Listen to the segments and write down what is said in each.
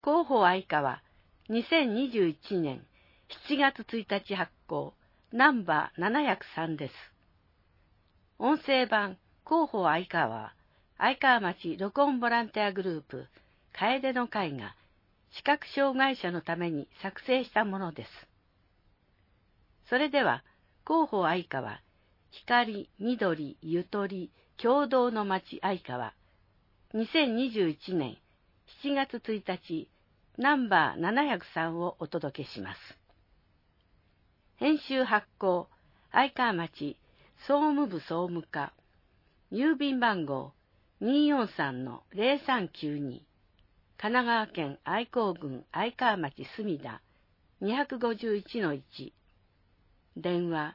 広報愛花は2021年7月1日発行ナンバー703です。音声版広報愛花は愛川町録音ボランティアグループ楓の会が視覚障害者のために作成したものです。それでは広報愛花は光、緑、ゆとり、共同の町愛川2021年7月1日ナンバー703をお届けします。編集発行愛川町総務部総務課郵便番号 243-0392 神奈川県愛好郡愛川町墨田 251-1 電話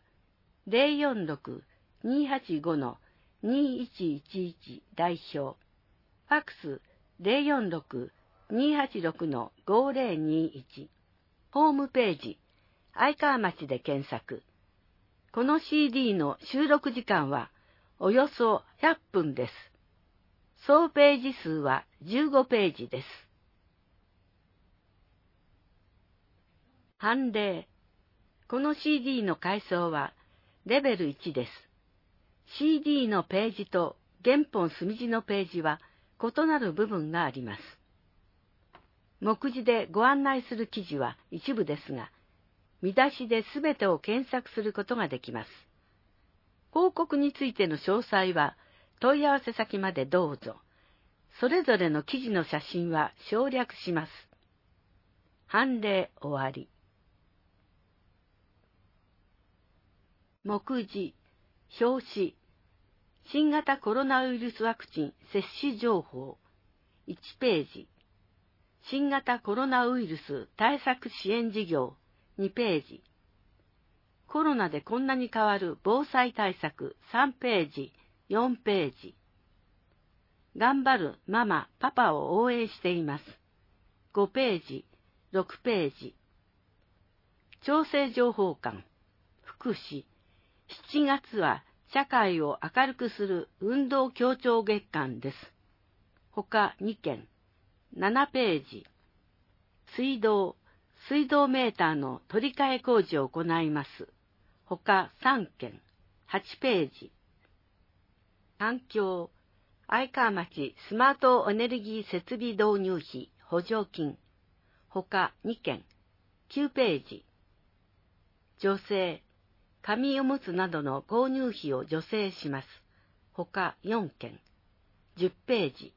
046-285-2111 代表ファックス 046-286-5021 ホームページ愛川町で検索。この CD の収録時間はおよそ100分です。総ページ数は15ページです。判例。この CD の階層はレベル1です。CD のページと原本墨字のページは異なる部分があります。目次でご案内する記事は一部ですが、見出しで全てを検索することができます。広告についての詳細は問い合わせ先までどうぞ。それぞれの記事の写真は省略します。判例終わり。目次、表紙、新型コロナウイルスワクチン接種情報、1ページ、新型コロナウイルス対策支援事業、2ページ、コロナでこんなに変わる防災対策、3ページ、4ページ、頑張るママ、パパを応援しています、5ページ、6ページ、調整情報館、福祉、7月は社会を明るくする運動協調月間です。他2件、7ページ、水道メーターの取り替え工事を行います。他3件、8ページ、環境、愛川町スマートエネルギー設備導入費補助金、他2件、9ページ、女性、紙おむつなどの購入費を助成します。他4件、10ページ。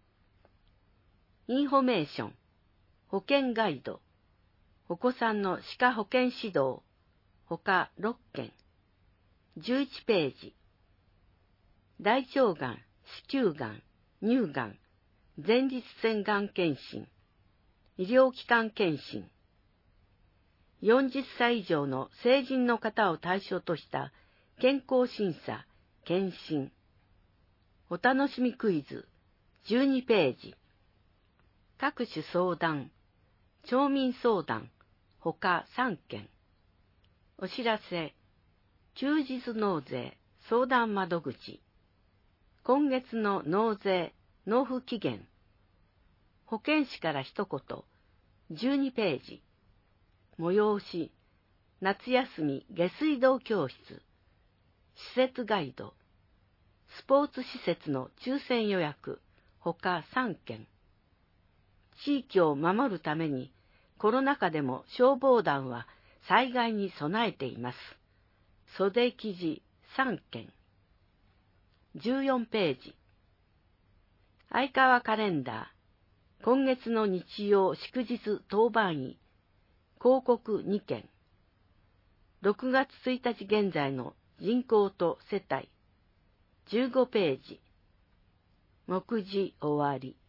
インフォメーション、保険ガイド、お子さんの歯科保健指導、他6件、11ページ。大腸がん、子宮がん、乳がん、前立腺がん検診、医療機関検診、40歳以上の成人の方を対象とした健康審査、検診、お楽しみクイズ、12ページ、各種相談、町民相談、他3件、お知らせ、休日納税、相談窓口、今月の納税、納付期限、保健師から一言、12ページ、催し、夏休み下水道教室、施設ガイド、スポーツ施設の抽選予約、他3件。地域を守るためにコロナ禍でも消防団は災害に備えています。袖記事3件。14ページ。愛川カレンダー、今月の日曜祝日当番位、広告2件。6月1日現在の人口と世帯、15ページ。目次終わり。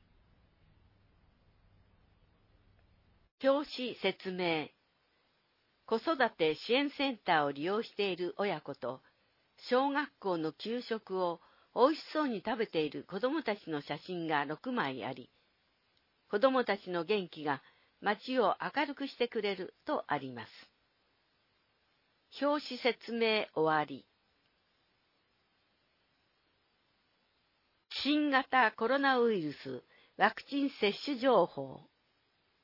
表紙説明。子育て支援センターを利用している親子と、小学校の給食をおいしそうに食べている子どもたちの写真が6枚あり、子どもたちの元気が街を明るくしてくれるとあります。表紙説明終わり。新型コロナウイルスワクチン接種情報。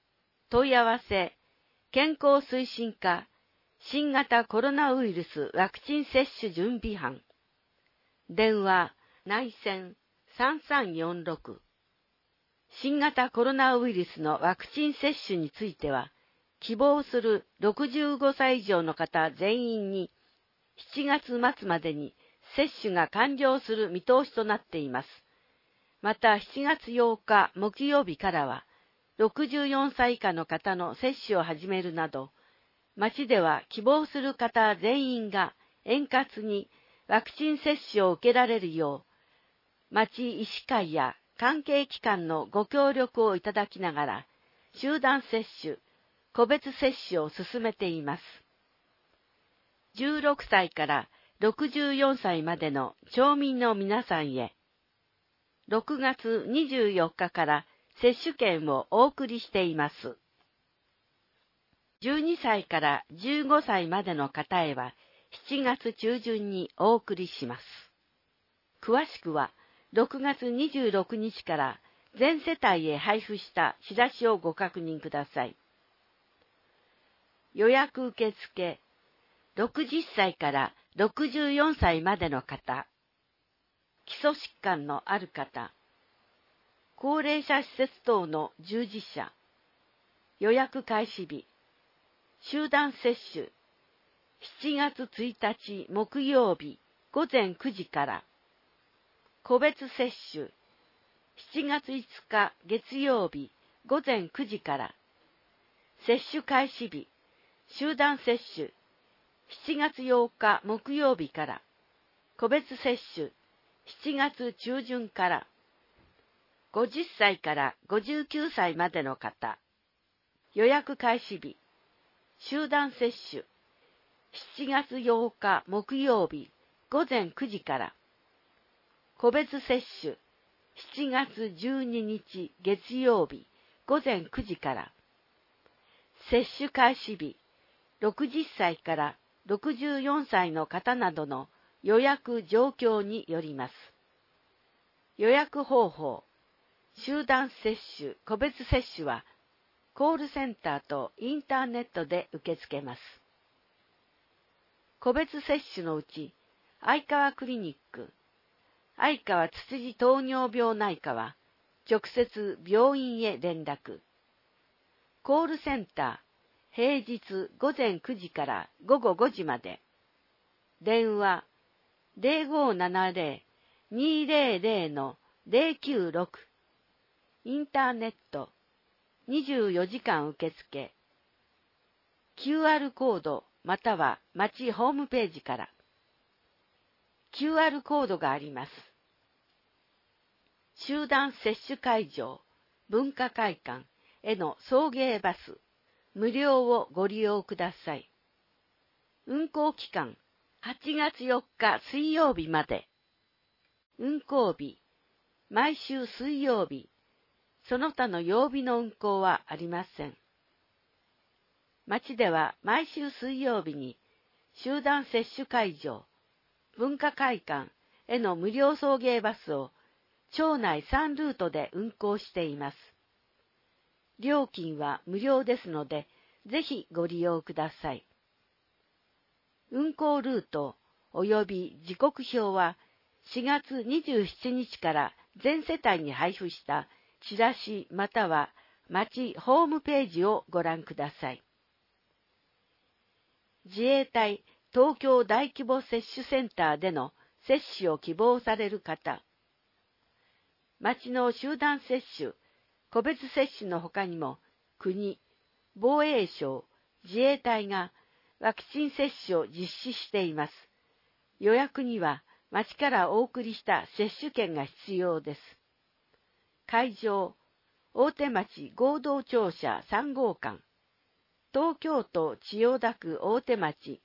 問い合わせ、健康推進課、新型コロナウイルスワクチン接種準備班。電話、内線3346。新型コロナウイルスのワクチン接種については、希望する65歳以上の方全員に7月末までに接種が完了する見通しとなっています。また7月8日木曜日からは、64歳以下の方の接種を始めるなど、町では希望する方全員が円滑にワクチン接種を受けられるよう、町医師会や関係機関のご協力をいただきながら、集団接種、個別接種を進めています。16歳から64歳までの町民の皆さんへ、6月24日から接種券をお送りしています。12歳から15歳までの方へは7月中旬にお送りします。詳しくは6月26日から全世帯へ配布したチラシをご確認ください。予約受付、60歳から64歳までの方、基礎疾患のある方、高齢者施設等の従事者、予約開始日、集団接種、7月1日木曜日午前9時から、個別接種、7月5日月曜日午前9時から、接種開始日、集団接種、7月8日木曜日から、個別接種、7月中旬から、50歳から59歳までの方、予約開始日、集団接種、7月8日木曜日午前9時から、個別接種、7月12日月曜日午前9時から、接種開始日、60歳から64歳の方などの予約状況によります。予約方法、集団接種、個別接種は、コールセンターとインターネットで受け付けます。個別接種のうち、相川クリニック、相川つつじ糖尿病内科は、直接病院へ連絡。コールセンター、平日午前9時から午後5時まで。電話、0570-200-096。インターネット、24時間受付。QR コードまたは町ホームページから。QR コードがあります。集団接種会場、文化会館への送迎バス、無料をご利用ください。運行期間、8月4日水曜日まで。運行日、毎週水曜日、その他の曜日の運行はありません。町では毎週水曜日に集団接種会場、文化会館への無料送迎バスを町内3ルートで運行しています。料金は無料ですので、ぜひご利用ください。運行ルート及び時刻表は4月27日から全世帯に配布したチラシまたは町ホームページをご覧ください。自衛隊東京大規模接種センターでの接種を希望される方、町の集団接種、個別接種のほかにも国、防衛省、自衛隊がワクチン接種を実施しています。予約には町からお送りした接種券が必要です。会場、大手町合同庁舎3号館、東京都千代田区大手町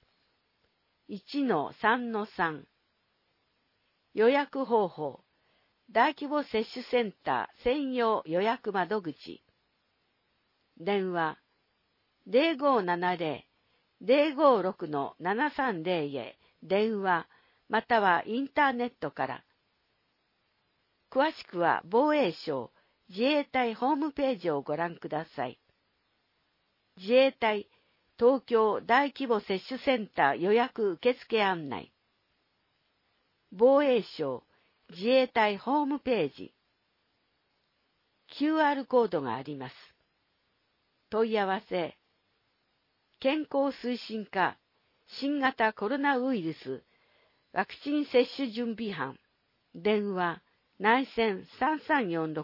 1-3-3。予約方法、大規模接種センター専用予約窓口。電話、0570-056-730へ電話またはインターネットから。詳しくは防衛省自衛隊ホームページをご覧ください。 自衛隊東京大規模接種センター予約受付案内。防衛省自衛隊ホームページ。QR コードがあります。問い合わせ。健康推進課新型コロナウイルスワクチン接種準備班。電話内線3346。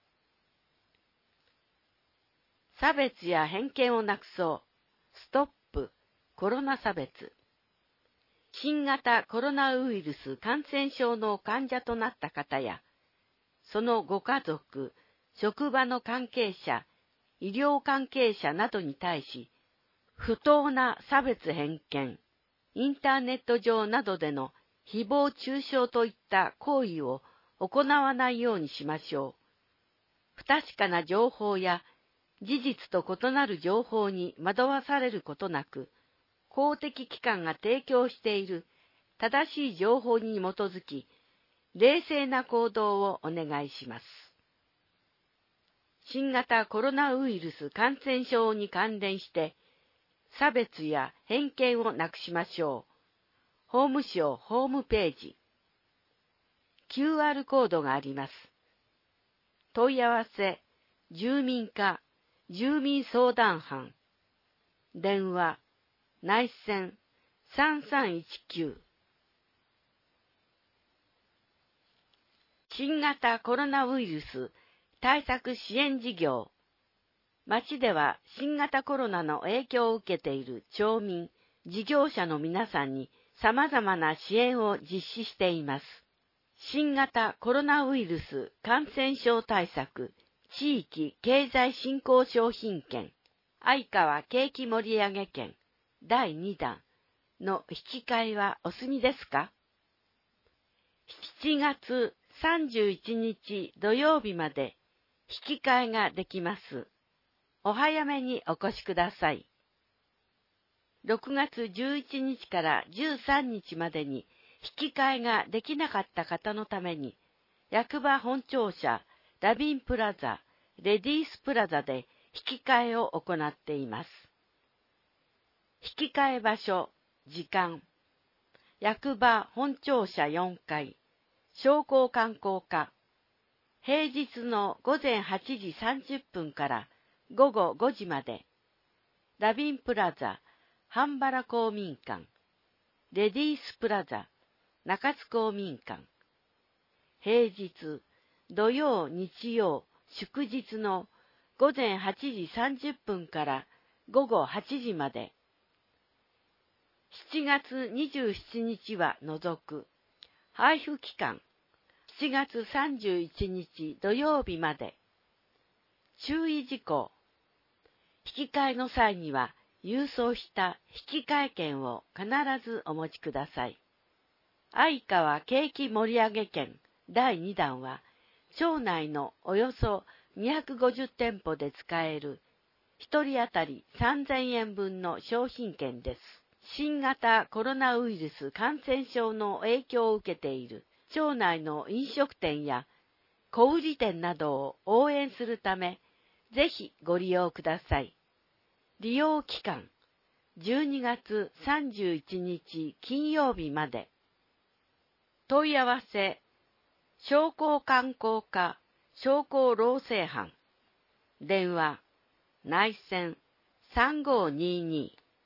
差別や偏見をなくそう。ストップコロナ差別。新型コロナウイルス感染症の患者となった方や、そのご家族、職場の関係者、医療関係者などに対し、不当な差別偏見、インターネット上などでの誹謗中傷といった行為を行わないようにしましょう。不確かな情報や事実と異なる情報に惑わされることなく、公的機関が提供している正しい情報に基づき、冷静な行動をお願いします。新型コロナウイルス感染症に関連して、差別や偏見をなくしましょう。法務省ホームページ。QR コードがあります。問い合わせ、住民課、住民相談班。電話、内線3319。新型コロナウイルス対策支援事業。町では新型コロナの影響を受けている町民、事業者の皆さんに様々な支援を実施しています。新型コロナウイルス感染症対策地域経済振興商品券相川景気盛上券第2弾の引き換えはお済みですか？ 7 月31日土曜日まで引き換えができます。お早めにお越しください。6月11日から13日までに引き換えができなかった方のために、役場本庁舎、ラビンプラザ、レディースプラザで引き換えを行っています。引き換え場所、時間、役場本庁舎4階、商工観光課、平日の午前8時30分から午後5時まで、ラビンプラザ、半原公民館、レディースプラザ、中津公民館、平日、土曜、日曜、祝日の午前8時30分から午後8時まで、7月27日は除く、配布期間、7月31日土曜日まで、注意事項、引き換えの際には、郵送した引き換え券を必ずお持ちください。相川景気盛上券第2弾は、町内のおよそ250店舗で使える1人当たり3000円分の商品券です。新型コロナウイルス感染症の影響を受けている町内の飲食店や小売店などを応援するため、ぜひご利用ください。利用期間、12月31日金曜日まで。問い合わせ、商工観光課、商工労政班。電話、内線3522。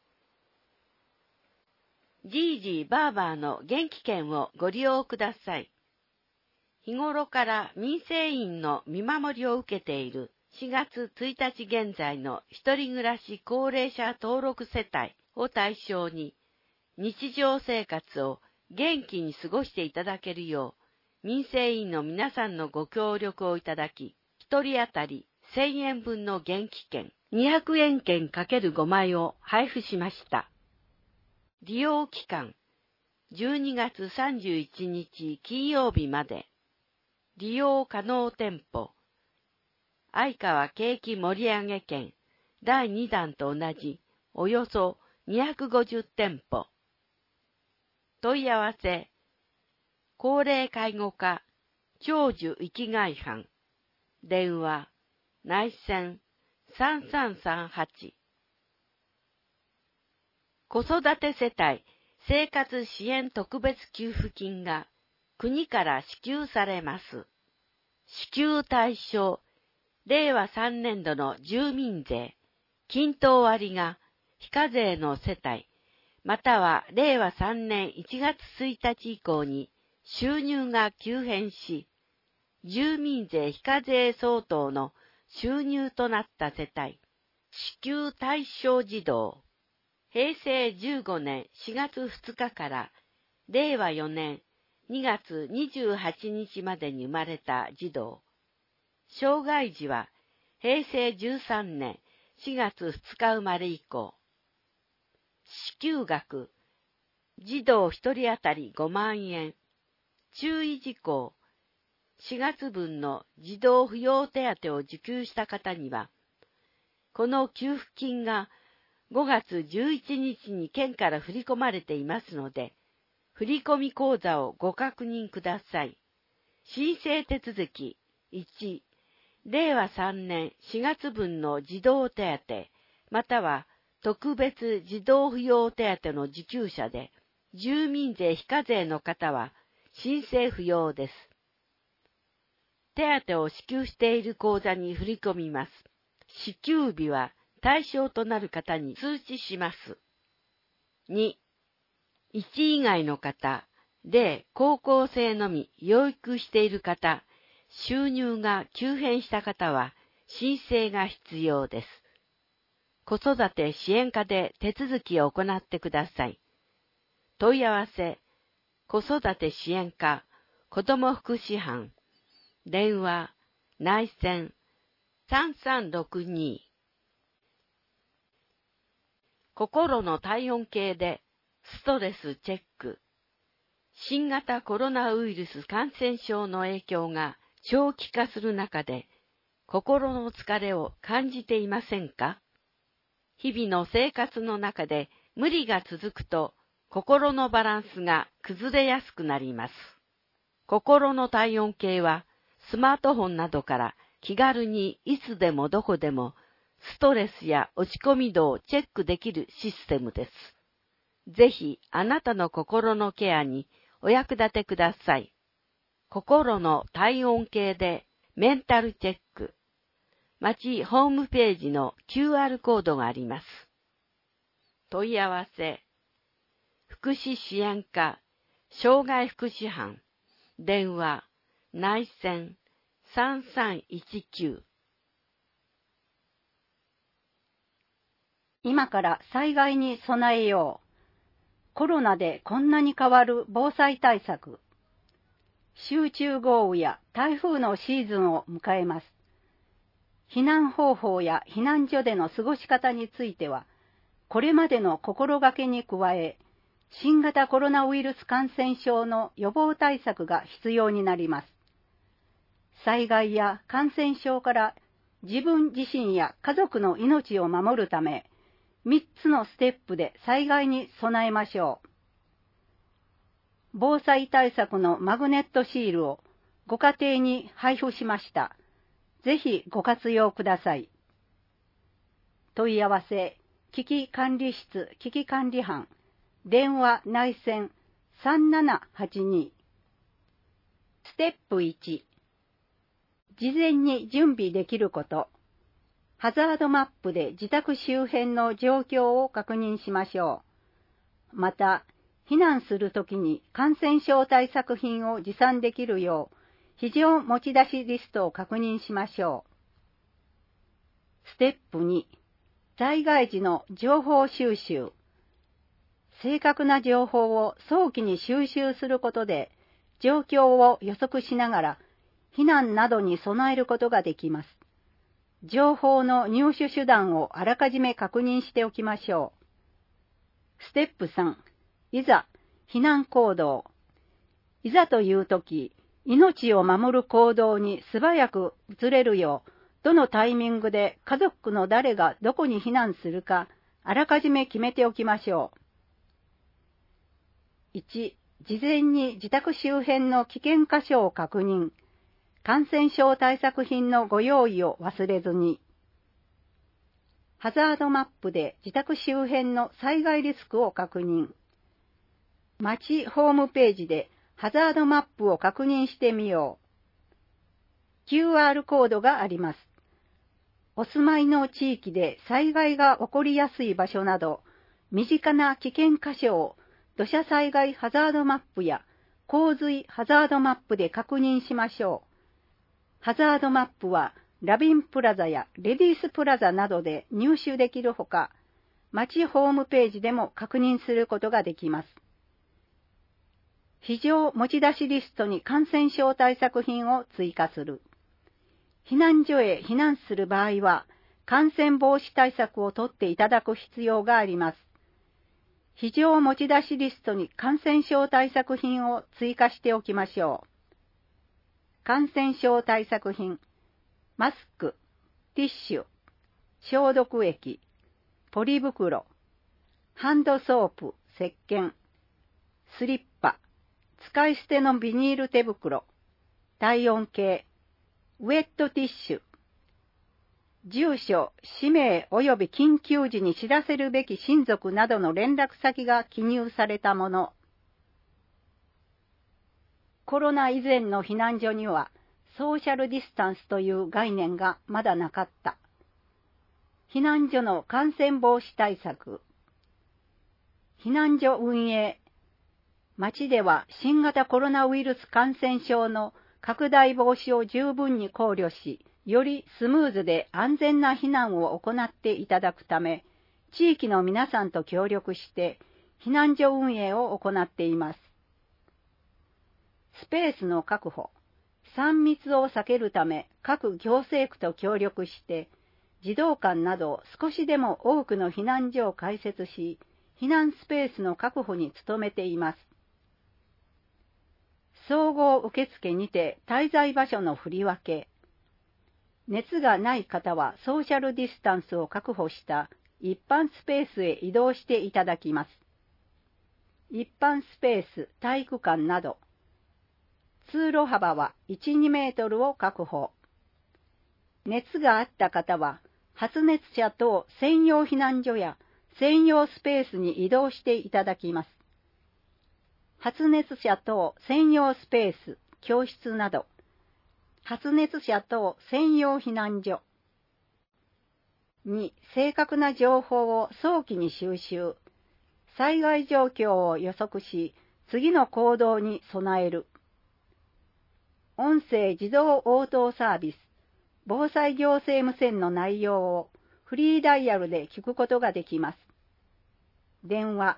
じいじいばあばの元気券をご利用ください。日頃から民生委員の見守りを受けている4月1日現在の一人暮らし高齢者登録世帯を対象に、日常生活を元気に過ごしていただけるよう、民生委員の皆さんのご協力をいただき、一人当たり1000円分の元気券、200円券 ×5 枚を配布しました。利用期間、12月31日金曜日まで。利用可能店舗、相川景気盛上券第2弾と同じおよそ250店舗。問い合わせ、高齢介護課、長寿生きがい班。電話、内線3338。 子育て世帯生活支援特別給付金が国から支給されます。支給対象、令和3年度の住民税、均等割が非課税の世帯、または令和3年1月1日以降に収入が急変し、住民税非課税相当の収入となった世帯、支給対象児童、平成15年4月2日から令和4年2月28日までに生まれた児童、障害児は平成13年4月2日生まれ以降、支給額、児童1人当たり5万円、注意事項、4月分の児童扶養手当を受給した方には、この給付金が5月11日に県から振り込まれていますので、振込口座をご確認ください。申請手続き1、令和3年4月分の児童手当、または特別児童扶養手当の受給者で、住民税非課税の方は申請不要です。手当を支給している口座に振り込みます。支給日は対象となる方に通知します。2、1以外の方、例高校生のみ養育している方、収入が急変した方は申請が必要です。子育て支援課で手続きを行ってください。問い合わせ、子育て支援課、子ども福祉班、電話、内線、3362。心の体温計でストレスチェック。新型コロナウイルス感染症の影響が長期化する中で、心の疲れを感じていませんか？日々の生活の中で無理が続くと、心のバランスが崩れやすくなります。心の体温計は、スマートフォンなどから気軽にいつでもどこでも、ストレスや落ち込み度をチェックできるシステムです。ぜひ、あなたの心のケアにお役立てください。心の体温計でメンタルチェック。町ホームページの QR コードがあります。問い合わせ、福祉支援課、障害福祉班、電話、内線、3319。 今から災害に備えよう。コロナでこんなに変わる防災対策。集中豪雨や台風のシーズンを迎えます。避難方法や避難所での過ごし方については、これまでの心がけに加え、新型コロナウイルス感染症の予防対策が必要になります。災害や感染症から自分自身や家族の命を守るため、3つのステップで災害に備えましょう。防災対策のマグネットシールをご家庭に配布しました。ぜひご活用ください。問い合わせ、危機管理室危機管理班、電話内線3782。ステップ1、事前に準備できること。ハザードマップで自宅周辺の状況を確認しましょう。また、避難するときに感染症対策品を持参できるよう、非常持ち出しリストを確認しましょう。ステップ2、災害時の情報収集。正確な情報を早期に収集することで、状況を予測しながら、避難などに備えることができます。情報の入手手段をあらかじめ確認しておきましょう。ステップ3、いざ、避難行動。いざというとき、命を守る行動に素早く移れるよう、どのタイミングで家族の誰がどこに避難するか、あらかじめ決めておきましょう。1、事前に自宅周辺の危険箇所を確認。感染症対策品のご用意を忘れずに。 ハザードマップで自宅周辺の災害リスクを確認。町ホームページでハザードマップを確認してみよう。QR コードがあります。お住まいの地域で災害が起こりやすい場所など、身近な危険箇所を土砂災害ハザードマップや洪水ハザードマップで確認しましょう。ハザードマップはラビンプラザやレディースプラザなどで入手できるほか、町ホームページでも確認することができます。非常持ち出しリストに感染症対策品を追加する。避難所へ避難する場合は、感染防止対策をとっていただく必要があります。非常持ち出しリストに感染症対策品を追加しておきましょう。感染症対策品、マスク、ティッシュ、消毒液、ポリ袋、ハンドソープ、石鹸、スリッパ、使い捨てのビニール手袋、体温計、ウェットティッシュ、住所、氏名及び緊急時に知らせるべき親族などの連絡先が記入されたもの。コロナ以前の避難所にはソーシャルディスタンスという概念がまだなかった。避難所の感染防止対策。避難所運営。町では新型コロナウイルス感染症の拡大防止を十分に考慮し、よりスムーズで安全な避難を行っていただくため、地域の皆さんと協力して避難所運営を行っています。スペースの確保、3密を避けるため各行政区と協力して、児童館など少しでも多くの避難所を開設し、避難スペースの確保に努めています。総合受付にて滞在場所の振り分け。熱がない方はソーシャルディスタンスを確保した一般スペースへ移動していただきます。一般スペース、体育館など、通路幅は1、2メートルを確保。熱があった方は、発熱者等専用避難所や専用スペースに移動していただきます。発熱者等専用スペース、教室など、発熱者等専用避難所。2、正確な情報を早期に収集。災害状況を予測し、次の行動に備える。音声自動応答サービス、防災行政無線の内容をフリーダイヤルで聞くことができます。電話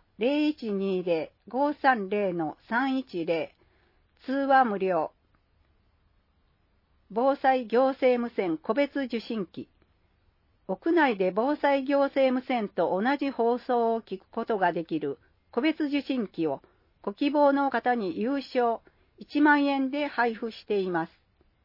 0120-530-310、通話無料。防災行政無線個別受信機。屋内で防災行政無線と同じ放送を聞くことができる個別受信機をご希望の方に有償1万円で配布しています。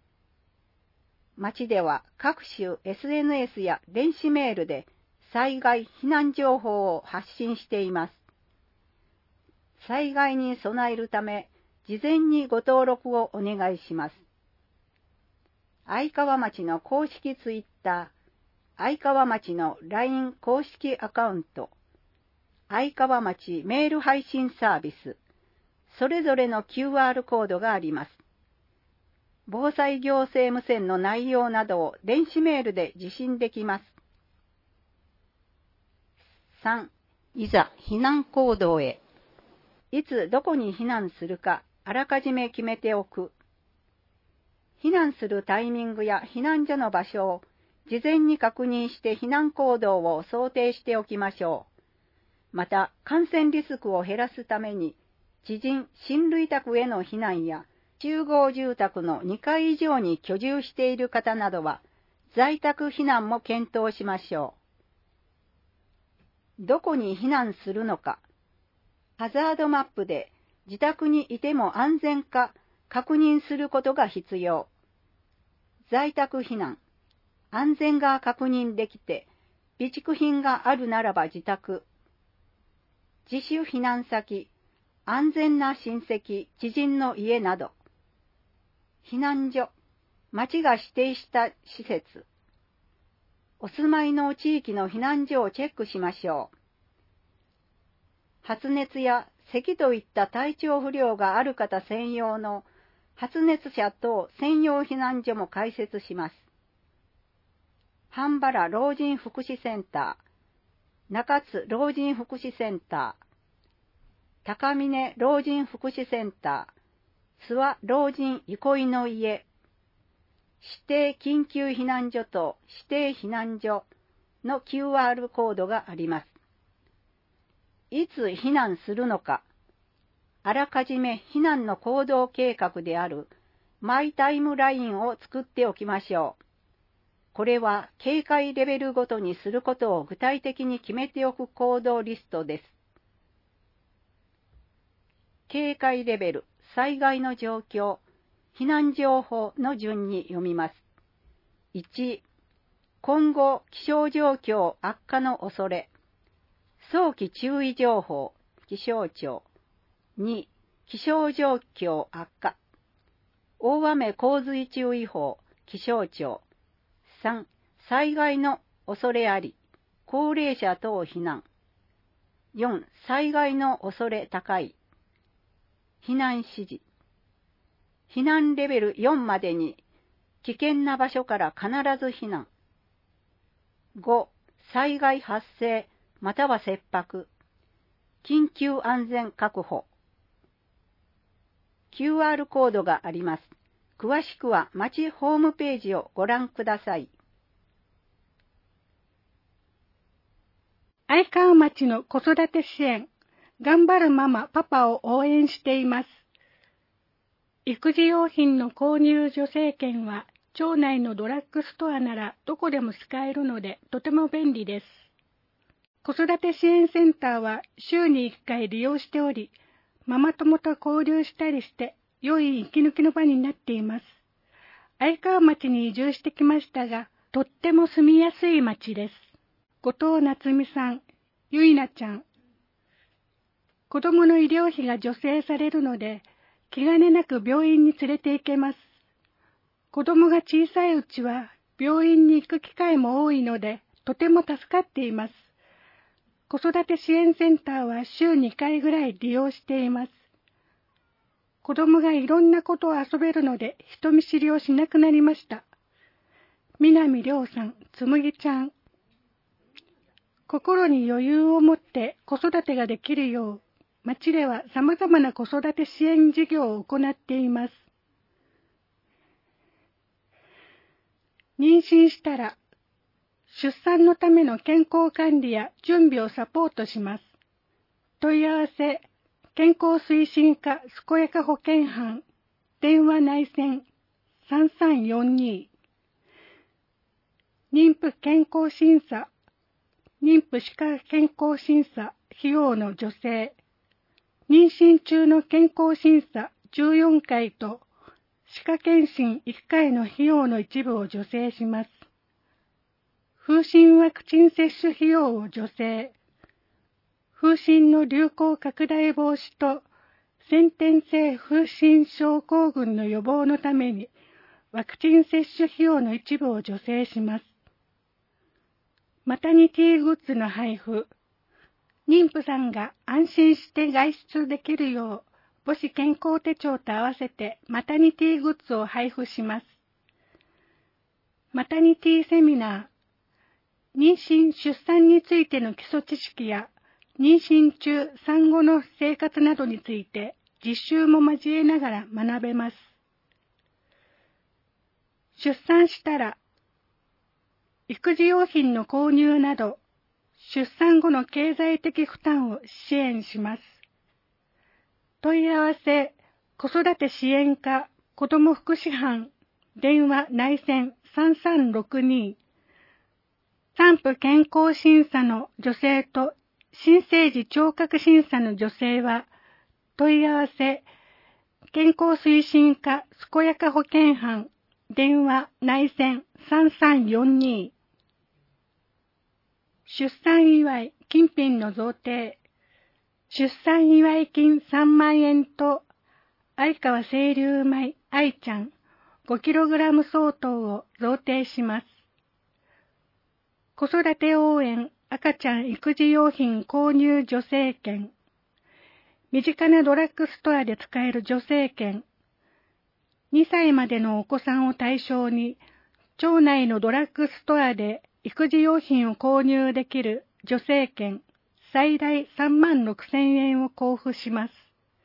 町では各種 SNS や電子メールで災害・避難情報を発信しています。災害に備えるため、事前にご登録をお願いします。愛川町の公式ツイッター、愛川町の LINE 公式アカウント、愛川町メール配信サービス、それぞれの QR コードがあります。防災行政無線の内容などを電子メールで受信できます。3、いざ避難行動へ。いつどこに避難するかあらかじめ決めておく。避難するタイミングや避難所の場所を事前に確認して避難行動を想定しておきましょう。また、感染リスクを減らすために、知人・親類宅への避難や、集合住宅の2階以上に居住している方などは、在宅避難も検討しましょう。どこに避難するのか。ハザードマップで自宅にいても安全か確認することが必要。在宅避難。安全が確認できて、備蓄品があるならば自宅。自主避難先。安全な親戚、知人の家など。避難所。町が指定した施設。 お住まいの地域の避難所をチェックしましょう。発熱や咳といった体調不良がある方専用の発熱者等専用避難所も開設します。半原老人福祉センター、中津老人福祉センター、高峰老人福祉センター、諏訪老人憩いの家、指定緊急避難所と指定避難所の QR コードがあります。いつ避難するのか、あらかじめ避難の行動計画であるマイタイムラインを作っておきましょう。これは警戒レベルごとにすることを具体的に決めておく行動リストです。警戒レベル、災害の状況、避難情報の順に読みます。1、今後気象状況悪化の恐れ、早期注意情報、気象庁。2、気象状況悪化、大雨洪水注意報、気象庁。3、災害の恐れあり、高齢者等避難。4、災害の恐れ高い、避難指示。避難レベル4までに、危険な場所から必ず避難。5、災害発生または切迫、緊急安全確保。QR コードがあります。詳しくは町ホームページをご覧ください。 愛川町の子育て支援、頑張るママ、パパを応援しています。育児用品の購入助成券は、町内のドラッグストアならどこでも使えるのでとても便利です。子育て支援センターは週に1回利用しており、ママ友と交流したりして良い息抜きの場になっています。愛川町に移住してきましたが、とっても住みやすい町です。後藤夏美さん、ゆいなちゃん。子供の医療費が助成されるので、気兼ねなく病院に連れて行けます。子供が小さいうちは病院に行く機会も多いので、とても助かっています。子育て支援センターは週2回ぐらい利用しています。子供がいろんなことを遊べるので人見知りをしなくなりました。南亮さん、つむぎちゃん。心に余裕を持って子育てができるよう、町では様々な子育て支援事業を行っています。妊娠したら、出産のための健康管理や準備をサポートします。問い合わせ、健康推進課健やか保健班、電話内線3342。妊婦健康審査、妊婦歯科健康審査費用の助成、妊娠中の健康審査14回と歯科検診1回の費用の一部を助成します。風疹ワクチン接種費用を助成。風疹の流行拡大防止と先天性風疹症候群の予防のためにワクチン接種費用の一部を助成します。マタニティグッズの配布。妊婦さんが安心して外出できるよう、母子健康手帳と合わせてマタニティグッズを配布します。マタニティセミナー。妊娠・出産についての基礎知識や、妊娠中・産後の生活などについて実習も交えながら学べます。出産したら、育児用品の購入など、出産後の経済的負担を支援します。問い合わせ、子育て支援課、子ども福祉班、電話内線3362。産婦健康審査の助成と新生児聴覚審査の助成は、問い合わせ、健康推進課健やか保健班、電話内線3342。出産祝い金品の贈呈、出産祝い金3万円と、愛川清流米愛ちゃん 5kg 相当を贈呈します。 子育て応援赤ちゃん育児用品購入助成券、身近なドラッグストアで使える助成券、2歳までのお子さんを対象に、町内のドラッグストアで育児用品を購入できる助成券、最大36,000円を交付します。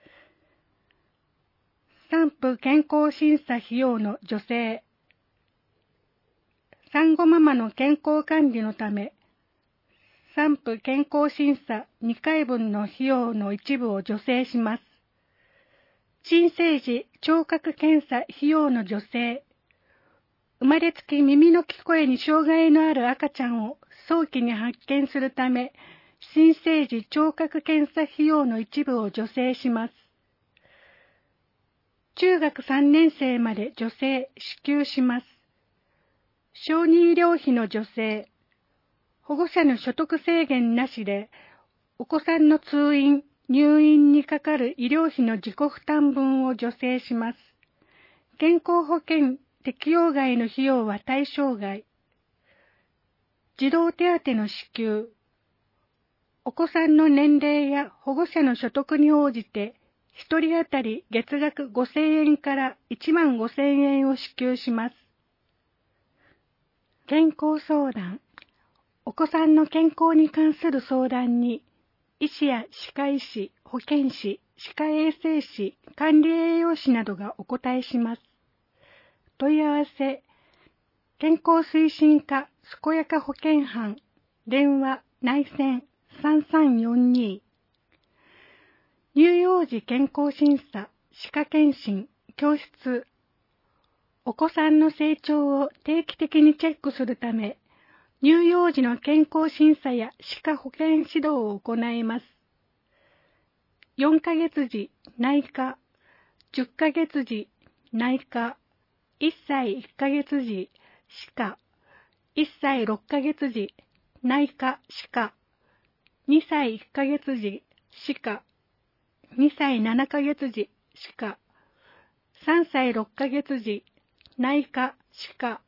産婦健康審査費用の助成、産後ママの健康管理のため、産婦健康審査2回分の費用の一部を助成します。新生児聴覚検査費用の助成、生まれつき耳の聞こえに障害のある赤ちゃんを早期に発見するため、新生児聴覚検査費用の一部を助成します。中学3年生まで助成支給します。小児医療費の助成、保護者の所得制限なしで、お子さんの通院、入院にかかる医療費の自己負担分を助成します。健康保険適用外の費用は対象外。児童手当の支給、お子さんの年齢や保護者の所得に応じて、1人当たり月額5,000円から15,000円を支給します。健康相談、お子さんの健康に関する相談に、医師や歯科医師、保健師、歯科衛生士、管理栄養士などがお答えします。問い合わせ、健康推進課健やか保健班、電話内線3342、乳幼児健康審査、歯科検診、教室、お子さんの成長を定期的にチェックするため、乳幼児の健康審査や歯科保健指導を行います。4ヶ月時、内科、10ヶ月時、内科、1歳1ヶ月時、歯科、1歳6ヶ月時、内科、歯科、2歳1ヶ月時、歯科、2歳7ヶ月時、歯科、3歳6ヶ月時、内科、歯科。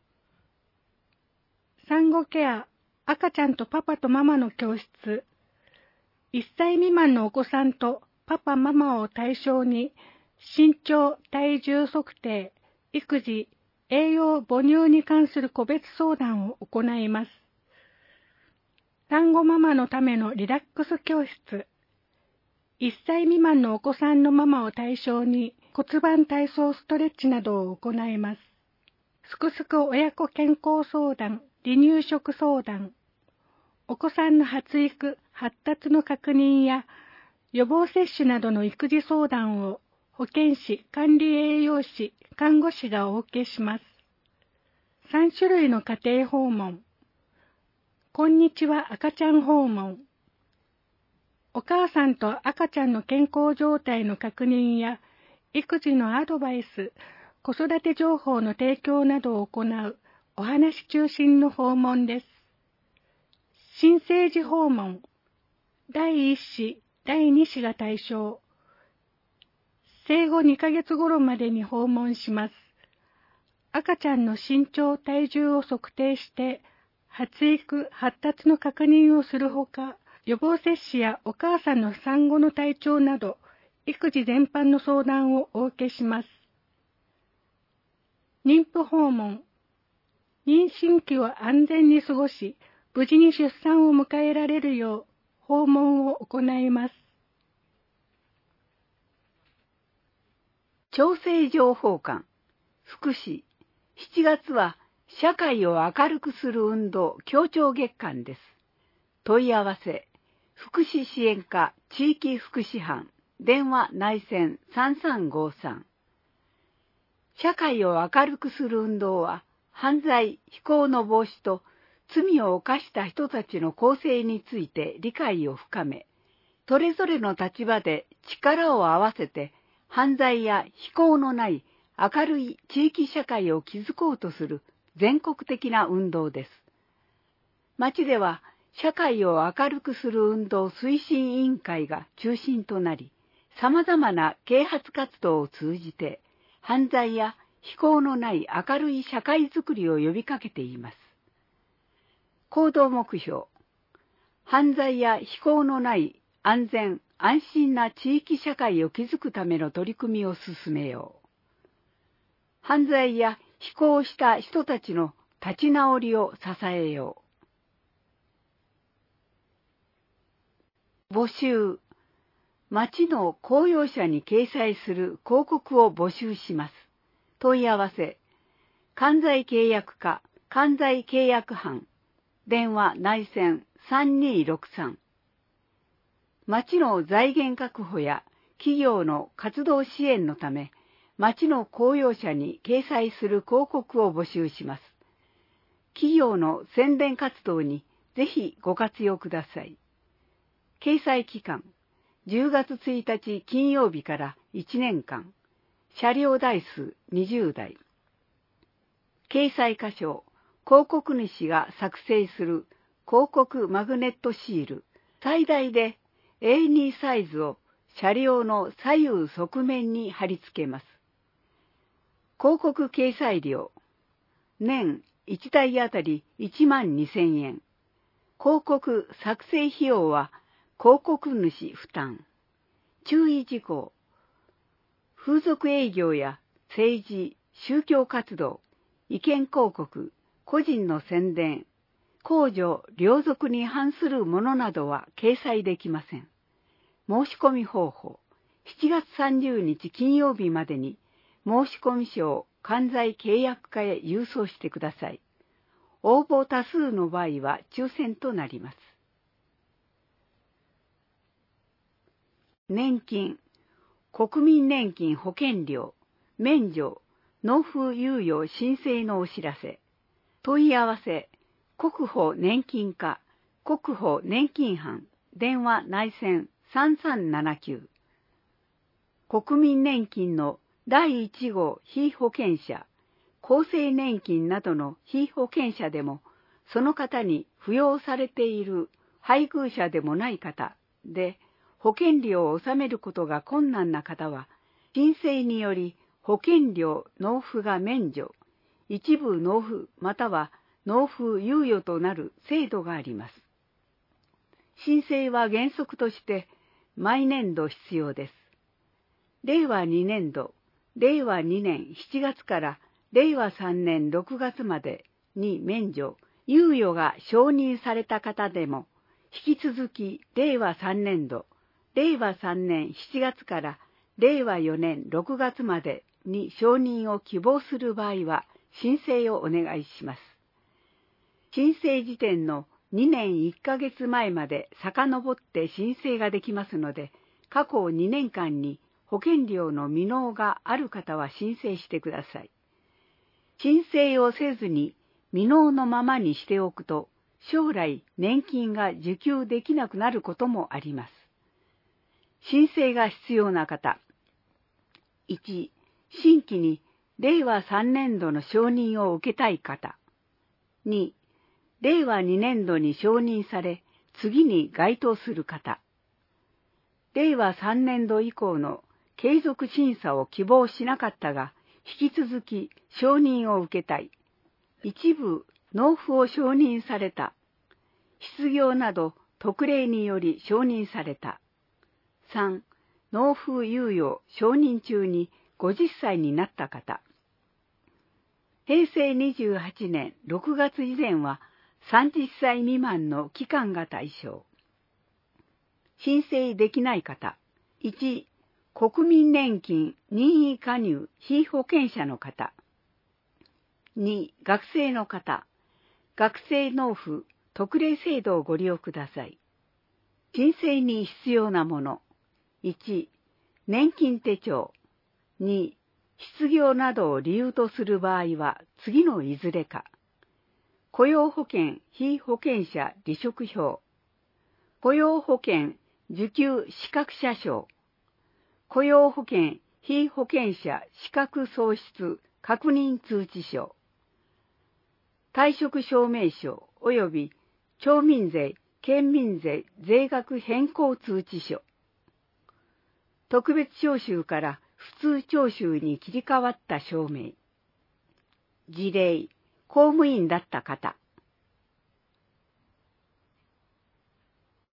産後ケア、赤ちゃんとパパとママの教室。1歳未満のお子さんとパパママを対象に、身長、体重測定、育児、栄養、母乳に関する個別相談を行います。産後ママのためのリラックス教室。1歳未満のお子さんのママを対象に骨盤体操ストレッチなどを行います。すくすく親子健康相談、離乳食相談。お子さんの発育、発達の確認や予防接種などの育児相談を保健師、管理栄養士、看護師がお受けします。3種類の家庭訪問。こんにちは赤ちゃん訪問。お母さんと赤ちゃんの健康状態の確認や育児のアドバイス、子育て情報の提供などを行うお話中心の訪問です。新生児訪問。第1子、第2子が対象。生後2ヶ月頃までに訪問します。赤ちゃんの身長、体重を測定して、発育、発達の確認をするほか、予防接種やお母さんの産後の体調など、育児全般の相談をお受けします。妊婦訪問。妊娠期を安全に過ごし、無事に出産を迎えられるよう、訪問を行います。 調整情報館、福祉。7月は、社会を明るくする運動協調月間です。問い合わせ、福祉支援課地域福祉班、電話内線3353。社会を明るくする運動は、犯罪・非行の防止と罪を犯した人たちの更生について理解を深め、それぞれの立場で力を合わせて犯罪や非行のない明るい地域社会を築こうとする全国的な運動です。町では社会を明るくする運動推進委員会が中心となり、様々な啓発活動を通じて犯罪や非行のない明るい社会づくりを呼びかけています。 行動目標。犯罪や非行のない安全・安心な地域社会を築くための取り組みを進めよう。犯罪や非行をした人たちの立ち直りを支えよう。募集。町の公用車に掲載する広告を募集します。問い合わせ。管財契約課、管財契約班。電話内線3263。町の財源確保や企業の活動支援のため、町の公用車に掲載する広告を募集します。企業の宣伝活動にぜひご活用ください。掲載期間、10月1日金曜日から1年間。車両台数20台。掲載箇所、広告主が作成する広告マグネットシール、最大で A2 サイズを車両の左右側面に貼り付けます。広告掲載料、年1台あたり12,000円。広告作成費用は広告主負担。注意事項。風俗営業や政治、宗教活動、意見広告、個人の宣伝、公序良俗に反するものなどは掲載できません。申し込み方法。7月30日金曜日までに申込書を管財契約課へ郵送してください。応募多数の場合は抽選となります。年金、国民年金保険料、免除、納付猶予申請のお知らせ。問い合わせ、国保年金課、国保年金班、電話内線3379。国民年金の第1号被保険者、厚生年金などの被保険者でも、その方に扶養されている配偶者でもない方で、保険料を納めることが困難な方は、申請により保険料納付が免除、一部納付または納付猶予となる制度があります。申請は原則として毎年度必要です。令和2年度、令和2年7月から令和3年6月までに免除、猶予が承認された方でも、引き続き令和3年度、令和3年7月から令和4年6月までに承認を希望する場合は申請をお願いします。申請時点の2年1ヶ月前まで遡って申請ができますので、過去2年間に保険料の未納がある方は申請してください。申請をせずに未納のままにしておくと、将来年金が受給できなくなることもあります。申請が必要な方。1、新規に令和3年度の承認を受けたい方。2、令和2年度に承認され、次に該当する方。令和3年度以降の継続審査を希望しなかったが、引き続き承認を受けたい。一部納付を承認された。失業など特例により承認された。3、納付猶予承認中に50歳になった方。平成28年6月以前は30歳未満の期間が対象。申請できない方。1、国民年金任意加入被保険者の方。2、学生の方。学生納付特例制度をご利用ください。申請に必要なもの。1、年金手帳。2、失業などを理由とする場合は次のいずれか。雇用保険被保険者離職票。雇用保険受給資格者証。雇用保険被保険者資格喪失確認通知書。退職証明書及び町民税、県民税税額変更通知書。特別徴収から普通徴収に切り替わった証明。事例、公務員だった方。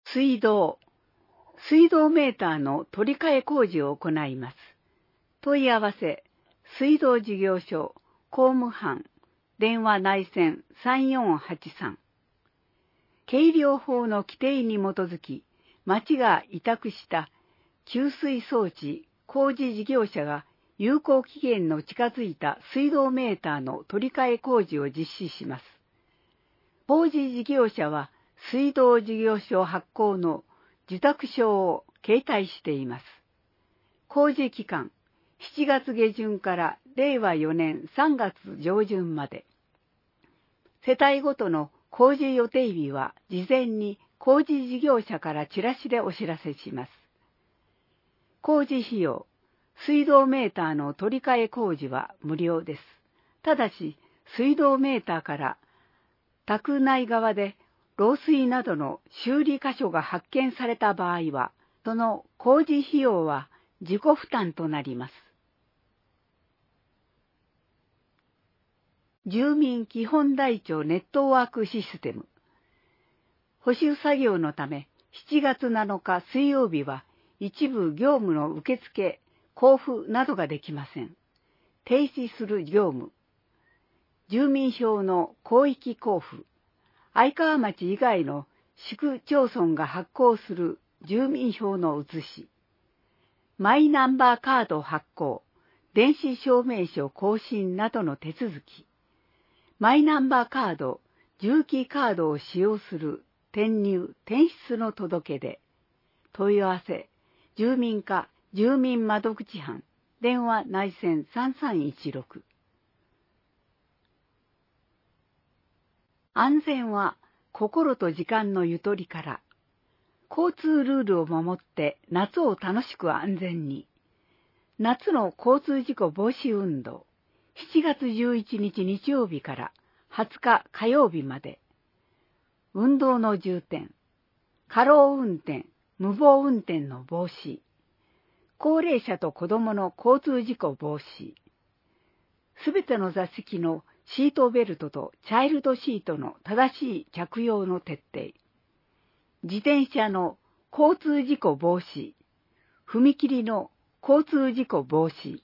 水道メーターの取り替え工事を行います。問い合わせ、水道事業所、工務班、電話内線3483。計量法の規定に基づき、町が委託した給水装置工事事業者が有効期限の近づいた水道メーターの取り替え工事を実施します。工事事業者は水道事業所発行の受託証を携帯しています。工事期間、7月下旬から令和4年3月上旬まで。世帯ごとの工事予定日は事前に工事事業者からチラシでお知らせします。工事費用、水道メーターの取り替え工事は無料です。ただし、水道メーターから宅内側で漏水などの修理箇所が発見された場合は、その工事費用は自己負担となります。住民基本台帳ネットワークシステム。補修作業のため、7月7日水曜日は一部業務の受付、交付などができません。停止する業務。住民票の広域交付。愛川町以外の市区町村が発行する住民票の写し。マイナンバーカード発行、電子証明書更新などの手続き。マイナンバーカード、重機カードを使用する転入・転出の届け出。問い合わせ、住民課住民窓口班、電話内線3316。安全は心と時間のゆとりから。交通ルールを守って夏を楽しく安全に。夏の交通事故防止運動。7月11日日曜日から20日火曜日まで。運動の重点。過労運転、無謀運転の防止。高齢者と子供の交通事故防止。すべての座席のシートベルトとチャイルドシートの正しい着用の徹底。自転車の交通事故防止。踏切の交通事故防止。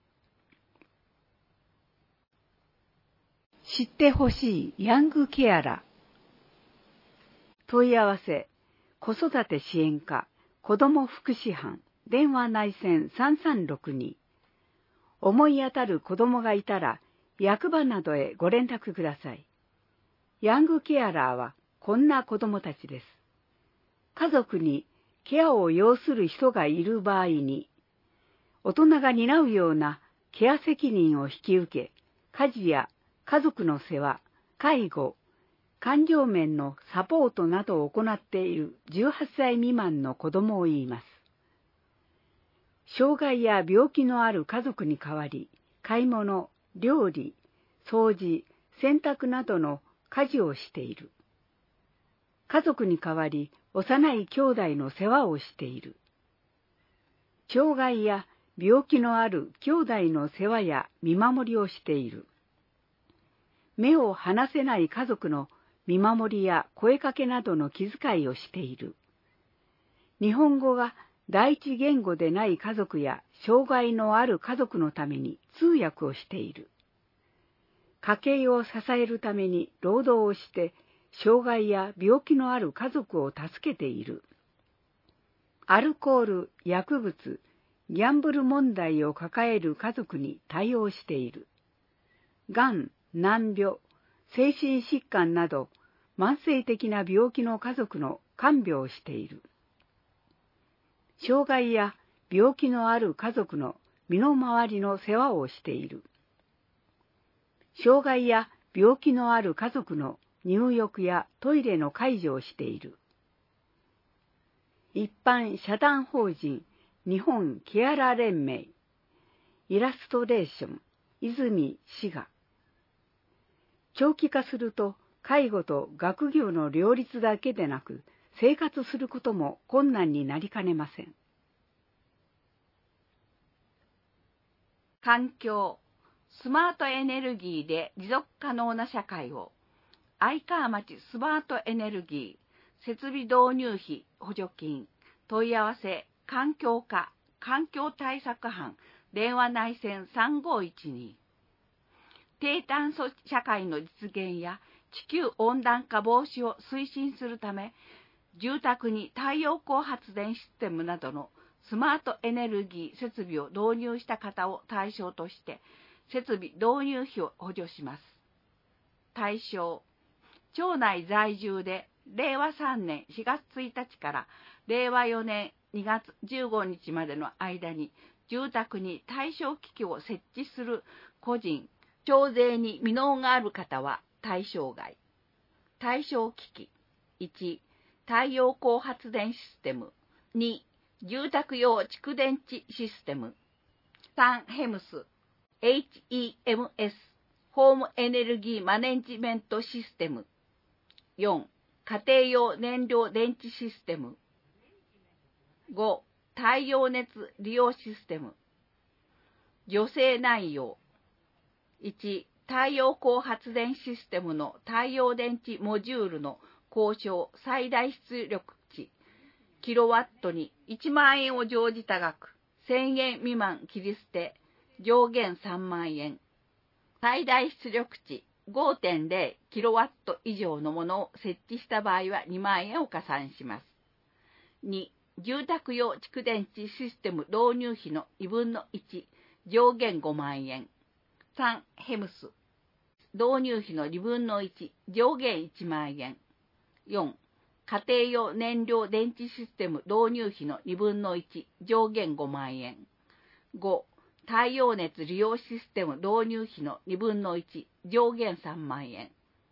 知ってほしいヤングケアラー。問い合わせ、子育て支援課、子ども福祉班、電話内線3362。思い当たる子どもがいたら、役場などへご連絡ください。ヤングケアラーはこんな子どもたちです。家族にケアを要する人がいる場合に、大人が担うようなケア責任を引き受け、家事や家族の世話、介護、感情面のサポートなどを行っている18歳未満の子供を言います。障害や病気のある家族に代わり、買い物、料理、掃除、洗濯などの家事をしている。家族に代わり、幼い兄弟の世話をしている。障害や病気のある兄弟の世話や見守りをしている。目を離せない家族の見守りや声かけなどの気遣いをしている。日本語が第一言語でない家族や障害のある家族のために通訳をしている。家計を支えるために労働をして、障害や病気のある家族を助けている。アルコール、薬物、ギャンブル問題を抱える家族に対応している。がん、難病、精神疾患など慢性的な病気の家族の看病をしている。障害や病気のある家族の身の回りの世話をしている。障害や病気のある家族の入浴やトイレの介助をしている。一般社団法人日本ケアラー連盟。イラストレーション泉志賀。長期化すると介護と学業の両立だけでなく、生活することも困難になりかねません。 環境、スマートエネルギーで持続可能な社会を、愛川町スマートエネルギ設備導入費補助金、問い合わせ、環境課、環境対策班、電話内線3512。低炭素社会の実現や地球温暖化防止を推進するため、住宅に太陽光発電システムなどのスマートエネルギー設備を導入した方を対象として、設備導入費を補助します。対象、町内在住で令和3年4月1日から令和4年2月15日までの間に住宅に対象機器を設置する個人、徴税に未納がある方は対象外。対象機器、1、太陽光発電システム、2、住宅用蓄電池システム、3、ヘムス、HEMS、ホームエネルギーマネジメントシステム、4、家庭用燃料電池システム、5、太陽熱利用システム。助成内容。1、太陽光発電システムの太陽電池モジュールの交渉最大出力値、キロワットに1万円を乗じた額、1000円未満切り捨て、上限3万円。最大出力値 5.0 キロワット以上のものを設置した場合は2万円を加算します。2、住宅用蓄電池システム導入費の2分の1、上限5万円。3、ヘムス。導入費の2分の1、上限1万円。4、家庭用燃料電池システム導入費の2分の1、上限5万円。5、太陽熱利用システム導入費の2分の1、上限3万円。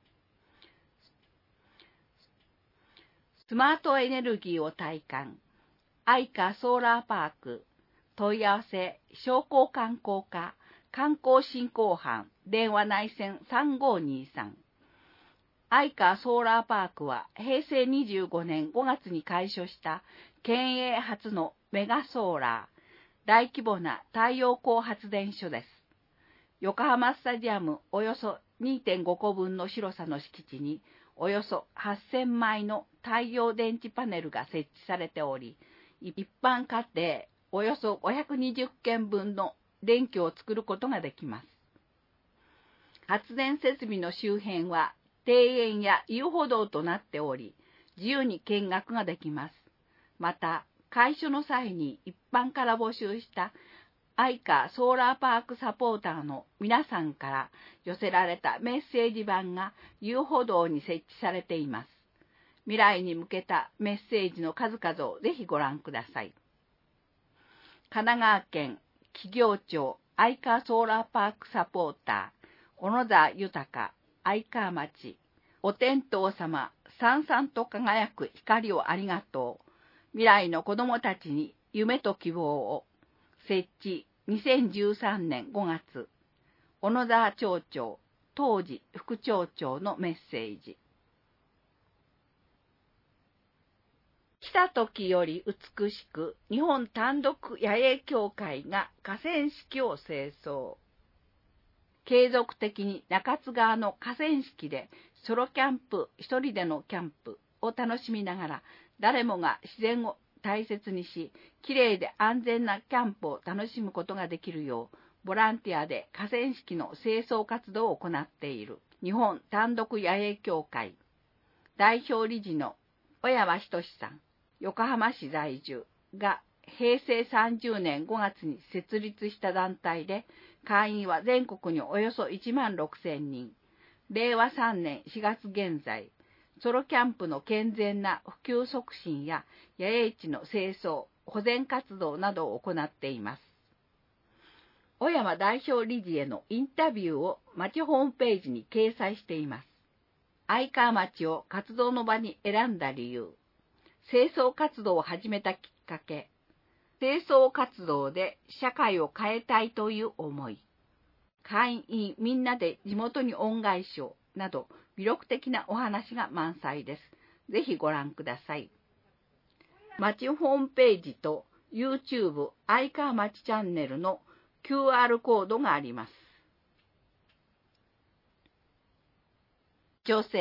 スマートエネルギーを体感。愛花ソーラーパーク。問い合わせ、商工観光課、観光振興班、電話内線3523。愛花ソーラーパークは平成25年5月に開所した県営初のメガソーラー、大規模な太陽光発電所です。横浜スタジアムおよそ 2.5 個分の広さの敷地におよそ8000枚の太陽電池パネルが設置されており、一般家庭およそ520軒分の電気を作ることができます。発電設備の周辺は庭園や遊歩道となっており、自由に見学ができます。また、開所の際に一般から募集した愛花ソーラーパークサポーターの皆さんから寄せられたメッセージ板が遊歩道に設置されています。未来に向けたメッセージの数々をぜひご覧ください。神奈川県企業庁愛花ソーラーパークサポーター、小野田豊愛川町、お天道様、さんさんと輝く光をありがとう。未来の子どもたちに夢と希望を。設置2013年5月。小野田町長、当時副町長のメッセージ。来た時より美しく、日本単独野営協会が河川敷を清掃。継続的に中津川の河川敷でソロキャンプ、一人でのキャンプを楽しみながら、誰もが自然を大切にし、きれいで安全なキャンプを楽しむことができるよう、ボランティアで河川敷の清掃活動を行っている日本単独野営協会代表理事の小山仁さん、横浜市在住が平成30年5月に設立した団体で、会員は全国におよそ1万6000人。令和3年4月現在、ソロキャンプの健全な普及促進や野営地の清掃、保全活動などを行っています。小山代表理事へのインタビューを町ホームページに掲載しています。愛川町を活動の場に選んだ理由、清掃活動を始めたきっかけ、清掃活動で社会を変えたいという思い、会員みんなで地元に恩返しをなど魅力的なお話が満載です。ぜひご覧ください。町ホームページと YouTube 愛川町チャンネルの QR コードがあります。女性、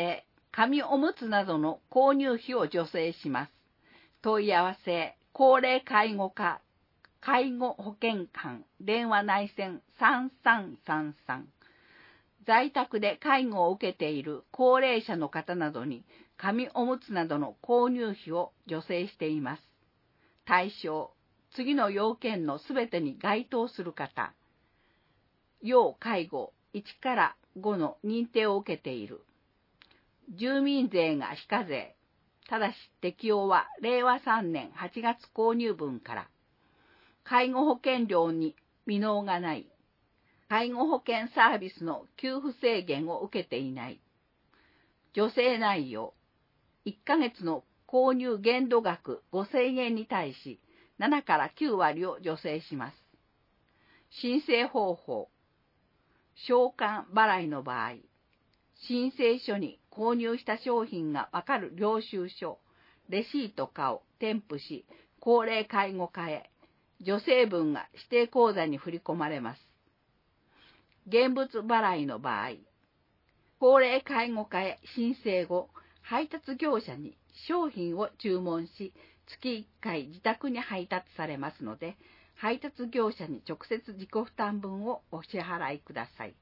紙おむつなどの購入費を助成します。問い合わせ、高齢介護課、介護保険官、電話内線3333。在宅で介護を受けている高齢者の方などに紙おむつなどの購入費を助成しています。対象、次の要件のすべてに該当する方。要介護1から5の認定を受けている。住民税が非課税。ただし適用は令和3年8月購入分から。介護保険料に未納がない。介護保険サービスの給付制限を受けていない。助成内容。1ヶ月の購入限度額5000円に対し7から9割を助成します。申請方法。償還払いの場合、申請書に購入した商品がわかる領収書、レシート化を添付し、高齢介護課へ、助成分が指定口座に振り込まれます。現物払いの場合、高齢介護課へ申請後、配達業者に商品を注文し、月1回自宅に配達されますので、配達業者に直接自己負担分をお支払いください。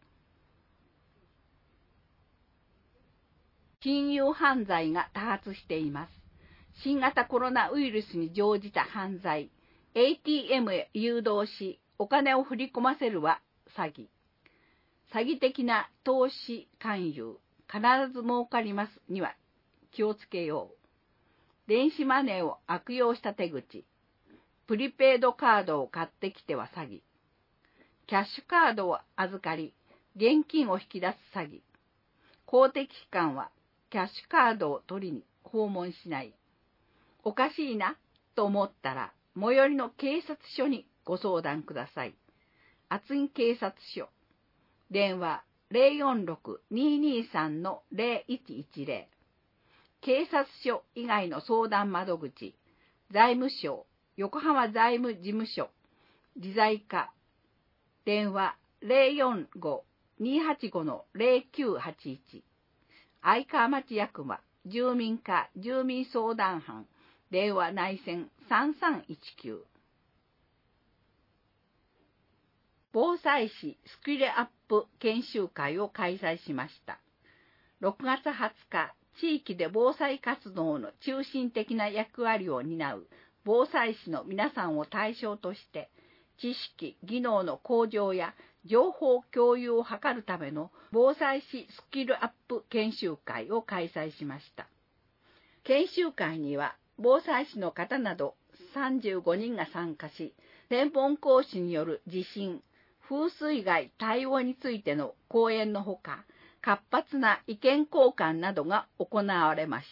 金融犯罪が多発しています。新型コロナウイルスに乗じた犯罪、ATM へ誘導し、お金を振り込ませるは詐欺。詐欺的な投資勧誘、必ず儲かりますには気をつけよう。電子マネーを悪用した手口。プリペイドカードを買ってきては詐欺。キャッシュカードを預かり、現金を引き出す詐欺。公的機関はキャッシュカードを取りに訪問しない。おかしいなと思ったら、最寄りの警察署にご相談ください。厚木警察署。電話 046-223-0110。警察署以外の相談窓口、財務省、横浜財務事務所、自在課。電話 045-285-0981。愛川町役場、住民課住民相談班、電話内線3319。防災士スキルアップ研修会を開催しました。6月20日、地域で防災活動の中心的な役割を担う防災士の皆さんを対象として、知識・技能の向上や情報共有を図るための防災士スキルアップ研修会を開催しました。研修会には防災士の方など35人が参加し、専門講師による地震、風水害対応についての講演のほか、活発な意見交換などが行われました。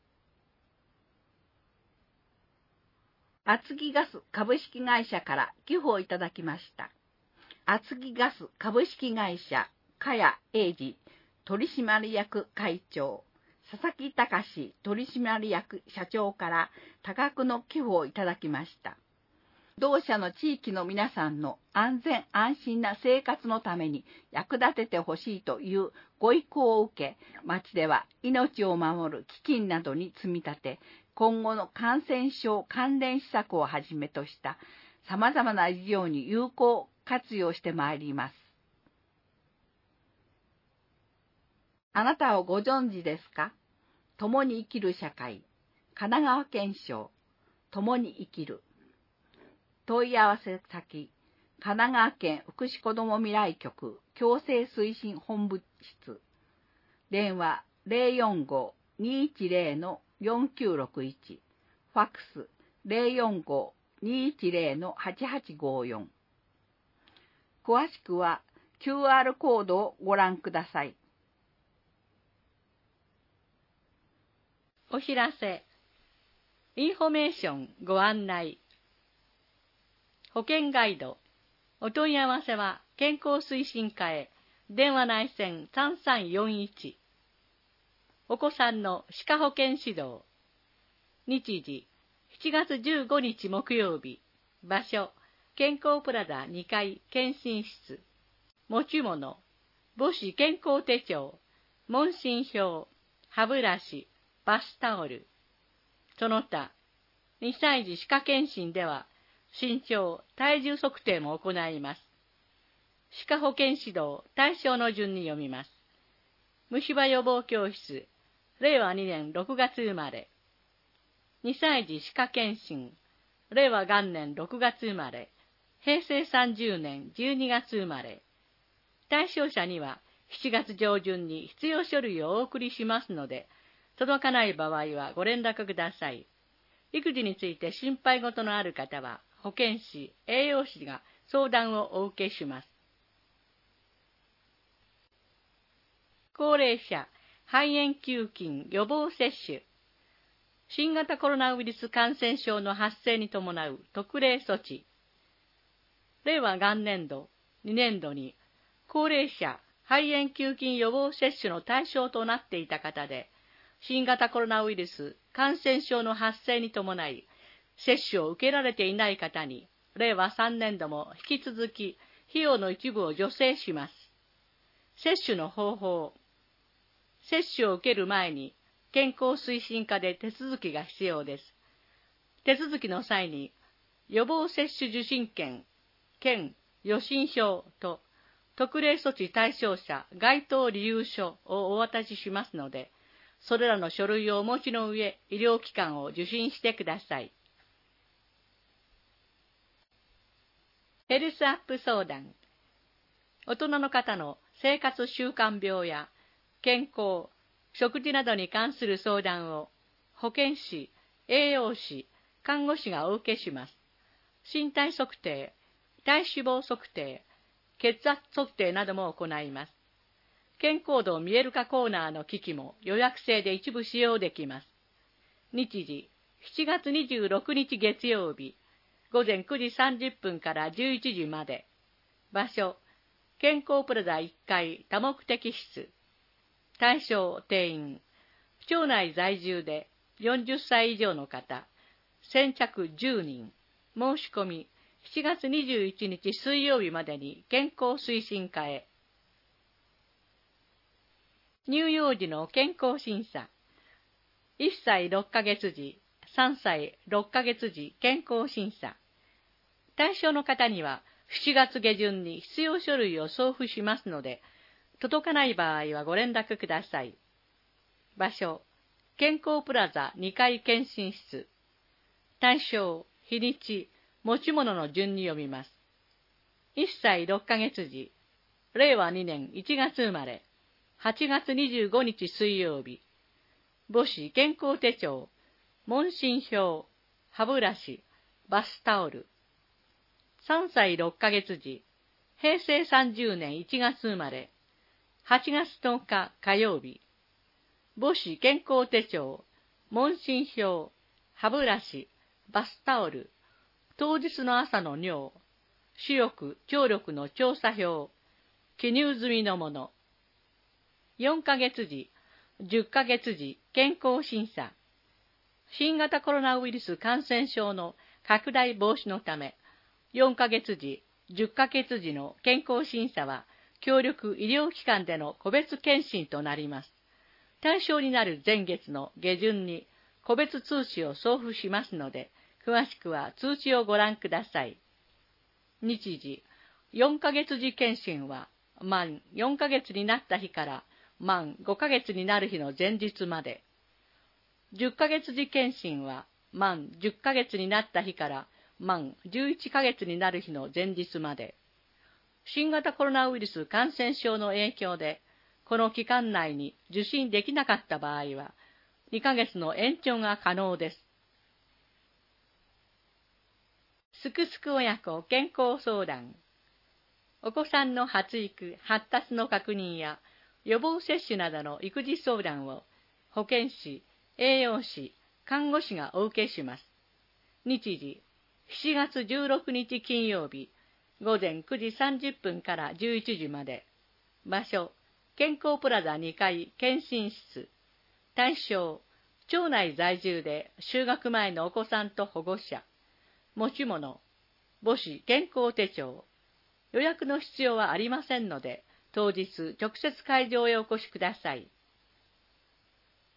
厚木ガス株式会社から寄付をいただきました。厚木ガス株式会社茅英二取締役会長、佐々木隆取締役社長から多額の寄付をいただきました。同社の地域の皆さんの安全安心な生活のために役立ててほしいというご意向を受け、町では命を守る基金などに積み立て、今後の感染症関連施策をはじめとした様々な事業に有効活用してまいります。あなたをご存知ですか？共に生きる社会、神奈川県省、共に生きる。問い合わせ先、神奈川県福祉子ども未来局共生推進本部室。電話 045-210-4961。ファックス 045-210-8854。詳しくは QR コードをご覧ください。 お知らせ。インフォメーションご案内。保険ガイド。お問い合わせは健康推進課へ。電話内線3341。お子さんの歯科保健指導。日時、7月15日木曜日。場所、健康プラザ2階検診室。持ち物、母子健康手帳、問診票、 歯ブラシ、バスタオル。その他、2歳児歯科検診では、身長、体重測定も行います。歯科保健指導、対象の順に読みます。虫歯予防教室、令和2年6月生まれ。2歳児歯科検診、令和元年6月生まれ。平成30年12月生まれ。対象者には7月上旬に必要書類をお送りしますので、届かない場合はご連絡ください。育児について心配事のある方は、保健師、栄養士が相談をお受けします。高齢者、肺炎球菌予防接種。新型コロナウイルス感染症の発生に伴う特例措置。令和元年度、2年度に、高齢者、肺炎球菌予防接種の対象となっていた方で、新型コロナウイルス感染症の発生に伴い、接種を受けられていない方に、令和3年度も引き続き、費用の一部を助成します。接種の方法。接種を受ける前に、健康推進課で手続きが必要です。手続きの際に、予防接種受診券、県予診票と特例措置対象者該当理由書をお渡ししますので、それらの書類をお持ちの上、医療機関を受診してください。ヘルスアップ相談。大人の方の生活習慣病や健康、食事などに関する相談を保健師、栄養士、看護師がお受けします。身体測定、体脂肪測定、血圧測定なども行います。健康度見える化コーナーの機器も予約制で一部使用できます。日時、7月26日月曜日、午前9時30分から11時まで。場所、健康プラザ1階多目的室。対象定員、町内在住で40歳以上の方、先着10人。申し込み、7月21日水曜日までに健康推進課へ。乳幼児の健康審査。1歳6ヶ月時、3歳6ヶ月時健康審査。対象の方には7月下旬に必要書類を送付しますので、届かない場合はご連絡ください。場所、健康プラザ2階検診室。対象、日にち、持ち物の順に読みます。1歳6ヶ月時、令和2年1月生まれ、8月25日水曜日。母子健康手帳、問診票、歯ブラシ、バスタオル。3歳6ヶ月時、平成30年1月生まれ、8月10日火曜日。母子健康手帳、問診票、歯ブラシ、バスタオル。当日の朝の尿、視力、聴力の調査票、記入済みのもの。4ヶ月時、10ヶ月時健康審査。新型コロナウイルス感染症の拡大防止のため、4ヶ月時、10ヶ月時の健康審査は、協力医療機関での個別検診となります。対象になる前月の下旬に個別通知を送付しますので、詳しくは通知をご覧ください。日時、4ヶ月時検診は、満4ヶ月になった日から満5ヶ月になる日の前日まで。10ヶ月時検診は、満10ヶ月になった日から満11ヶ月になる日の前日まで。新型コロナウイルス感染症の影響で、この期間内に受診できなかった場合は、2ヶ月の延長が可能です。すくすく親子健康相談。お子さんの発育・発達の確認や予防接種などの育児相談を保健師、栄養士、看護師がお受けします。日時、7月16日金曜日、午前9時30分から11時まで。場所、健康プラザ2階検診室。対象、町内在住で就学前のお子さんと保護者。持ち物、母子健康手帳。予約の必要はありませんので、当日直接会場へお越しください。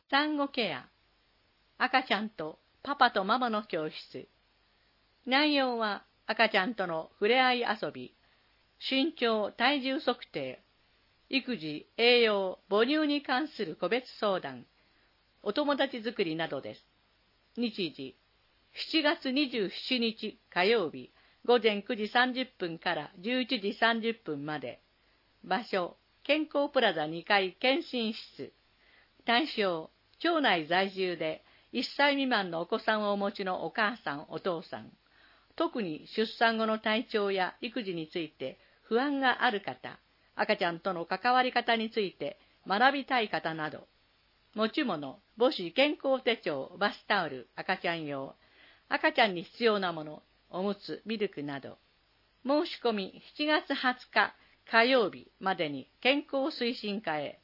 産後ケア、赤ちゃんとパパとママの教室。内容は赤ちゃんとの触れ合い遊び、身長・体重測定、育児・栄養・母乳に関する個別相談、お友達作りなどです。日時、7月27日火曜日、午前9時30分から11時30分まで。場所、健康プラザ2階検診室。対象、町内在住で1歳未満のお子さんをお持ちのお母さん、お父さん。特に出産後の体調や育児について不安がある方、赤ちゃんとの関わり方について学びたい方など。持ち物、母子健康手帳、バスタオル、赤ちゃん用。赤ちゃんに必要なもの、おむつ、ミルクなど。申し込み7月20日火曜日までに健康推進課へ。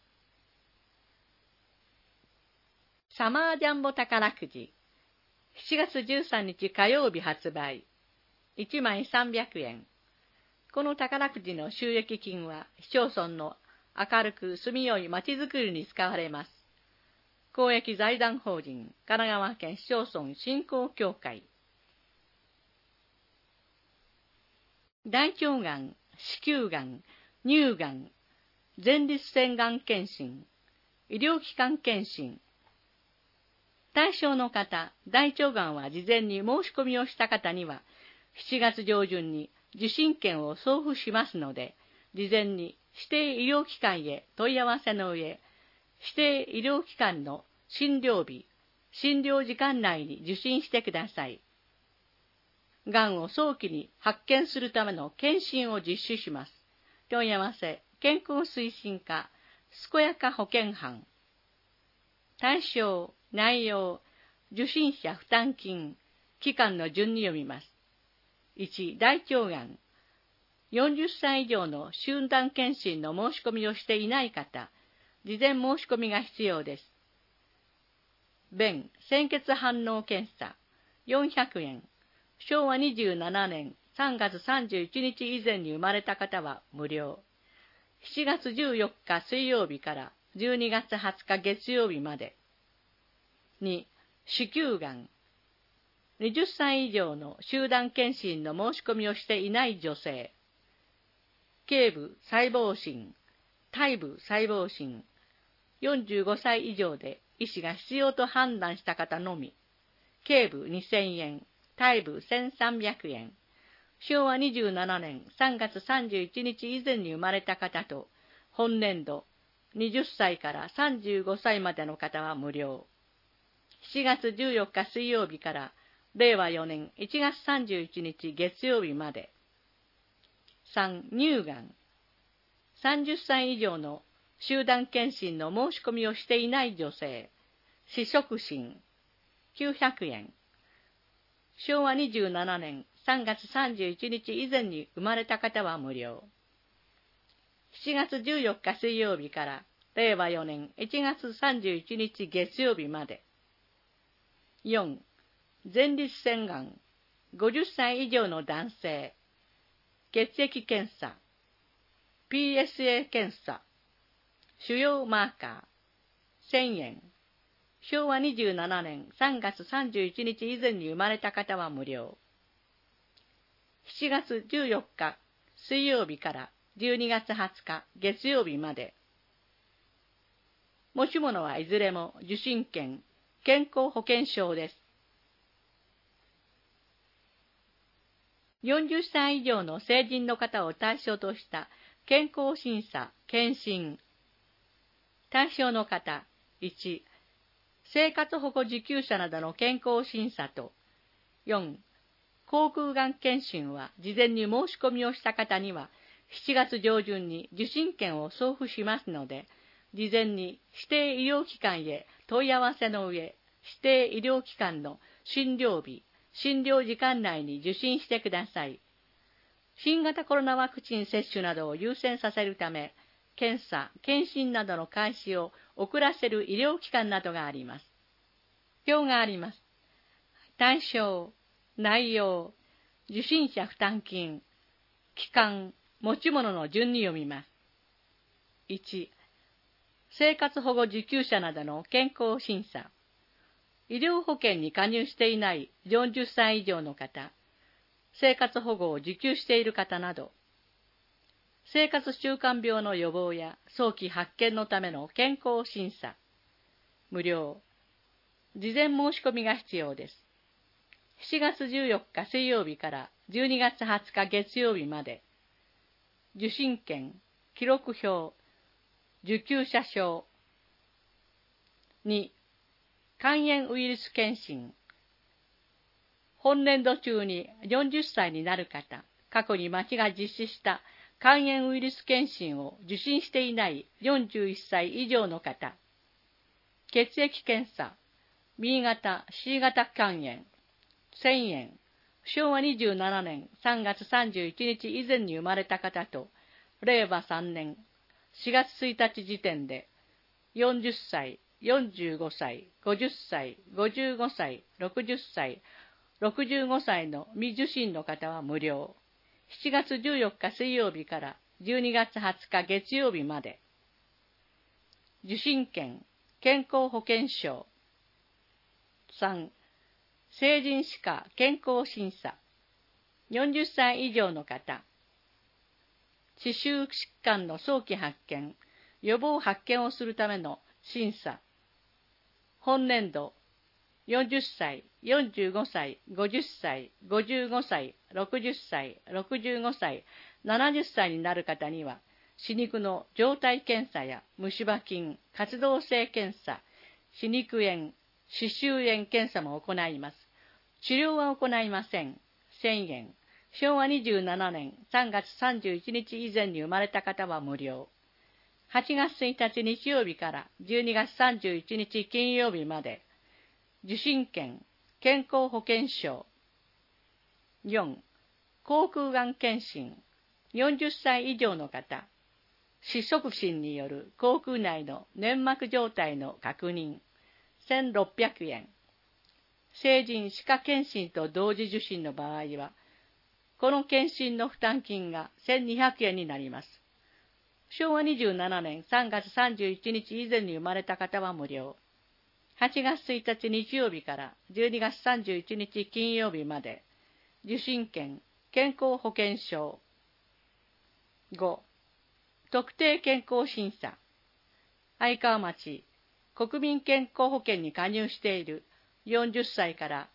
サマージャンボ宝くじ。7月13日火曜日発売。1枚300円。この宝くじの収益金は市町村の明るく住みよいまちづくりに使われます。公益財団法人神奈川県市町村振興協会。大腸がん、子宮がん、乳がん、前立腺がん検診、医療機関検診。対象の方、大腸がんは事前に申し込みをした方には、7月上旬に受診券を送付しますので、事前に指定医療機関へ問い合わせの上、指定医療機関の診療日、診療時間内に受診してください。がんを早期に発見するための検診を実施します。問い合わせ、健康推進課、健やか保健班。対象、内容、受診者負担金、期間の順に読みます。1、大腸がん。40歳以上の集団検診の申し込みをしていない方、事前申し込みが必要です。便、鮮血反応検査、400円。昭和27年3月31日以前に生まれた方は無料。7月14日水曜日から12月20日月曜日まで。2、子宮がん。20歳以上の集団検診の申し込みをしていない女性。頸部細胞診、体部細胞診。45歳以上で医師が必要と判断した方のみ。頸部2000円、体部1300円。昭和27年3月31日以前に生まれた方と、本年度20歳から35歳までの方は無料。7月14日水曜日から令和4年1月31日月曜日まで。3、乳がん。30歳以上の集団検診の申し込みをしていない女性。試食診。900円。昭和27年3月31日以前に生まれた方は無料。7月14日水曜日から令和4年1月31日月曜日まで。4、前立腺がん。50歳以上の男性。血液検査。PSA 検査。腫瘍マーカー。1000円。昭和27年3月31日以前に生まれた方は無料。7月14日水曜日から12月20日月曜日まで。持ち物はいずれも受診券、健康保険証です。40歳以上の成人の方を対象とした健康審査、検診。対象の方、1、生活保護受給者などの健康審査と、4、口腔がん検診は事前に申し込みをした方には7月上旬に受診券を送付しますので、事前に指定医療機関へ問い合わせの上、指定医療機関の診療日、診療時間内に受診してください。新型コロナワクチン接種などを優先させるため、検査、検診などの開始を遅らせる医療機関などがあります。表があります。対象、内容、受診者負担金、期間、持ち物の順に読みます。1、 生活保護受給者などの健康審査、医療保険に加入していない40歳以上の方、生活保護を受給している方など、生活習慣病の予防や早期発見のための健康審査、無料、事前申し込みが必要です。7月14日水曜日から12月20日月曜日まで、受診券、記録表、受給者証、2、肝炎ウイルス検診、本年度中に40歳になる方、過去に町が実施した肝炎ウイルス検診を受診していない41歳以上の方、血液検査、B 型、C 型肝炎、1000円、昭和27年3月31日以前に生まれた方と、令和3年4月1日時点で、40歳、45歳、50歳、55歳、60歳、65歳の未受診の方は無料。7月14日水曜日から12月20日月曜日まで。受診券、健康保険証。3、成人歯科健康審査。40歳以上の方。歯周疾患の早期発見、予防発見をするための審査。本年度、40歳、45歳、50歳、55歳、60歳、65歳、70歳になる方には、歯肉の状態検査や虫歯菌、活動性検査、歯肉炎、歯周炎検査も行います。治療は行いません。1000円。昭和27年3月31日以前に生まれた方は無料。8月1日日曜日から12月31日金曜日まで。受診券、健康保険証。4、口腔がん検診。40歳以上の方。歯側診による口腔内の粘膜状態の確認。1600円。成人歯科検診と同時受診の場合は、この検診の負担金が1200円になります。昭和27年3月31日以前に生まれた方は無料。8月1日日曜日から12月31日金曜日まで、受診券、健康保険証。5、特定健康審査。愛川町、国民健康保険に加入している40歳から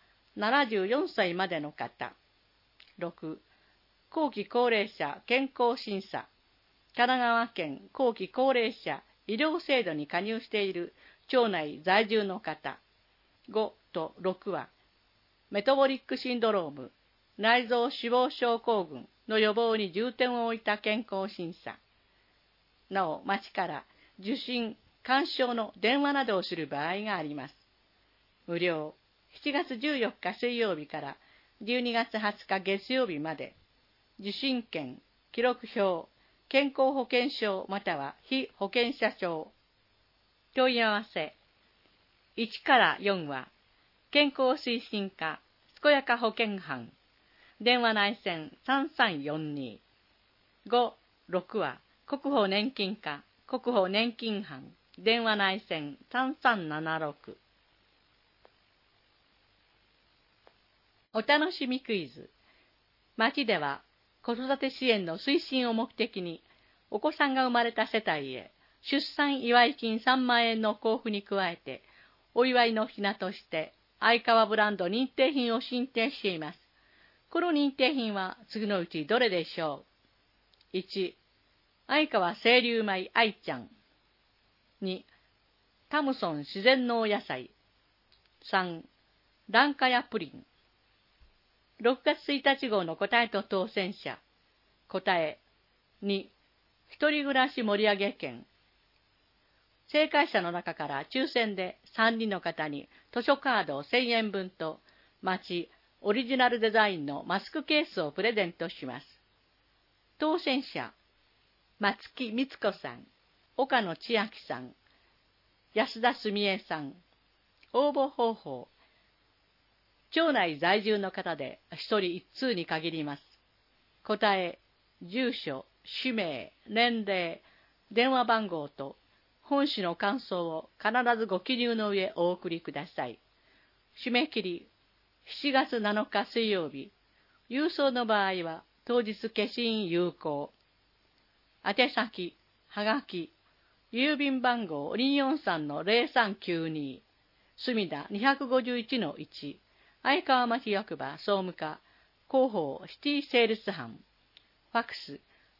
74歳までの方。6、後期高齢者健康審査。神奈川県後期高齢者医療制度に加入している町内在住の方。5と6は、メタボリックシンドローム、内臓脂肪症候群の予防に重点を置いた健康審査。なお、町から受診、鑑賞の電話などをする場合があります。無料。7月14日水曜日から12月20日月曜日まで、受診券、記録表、健康保険証または被保険者証。問い合わせ。1から4は、健康推進課、健やか保険班、電話内線3342。5、6は、国保年金課、国保年金班、電話内線3376。お楽しみクイズ。町では子育て支援の推進を目的に、お子さんが生まれた世帯へ出産祝い金3万円の交付に加えて、お祝いの品として愛川ブランド認定品を申請しています。この認定品は次のうちどれでしょう？ 1、愛川清流米愛ちゃん。2、タムソン自然農野菜。3、ランカヤプリン。6月1日号の答えと当選者。答え。2、一人暮らし盛上券。正解者の中から抽選で3人の方に図書カード1000円分と町オリジナルデザインのマスクケースをプレゼントします。当選者、松木光子さん、岡野千秋さん、安田澄江さん。応募方法。町内在住の方で1人1通に限ります。答え、住所、氏名、年齢、電話番号と本誌の感想を必ずご記入の上お送りください。締め切り、7月7日水曜日。郵送の場合は、当日消印有効。宛先、はがき、郵便番号 243-0392、墨田 251-1、相川町役場総務課、広報シティセールス班、ファックス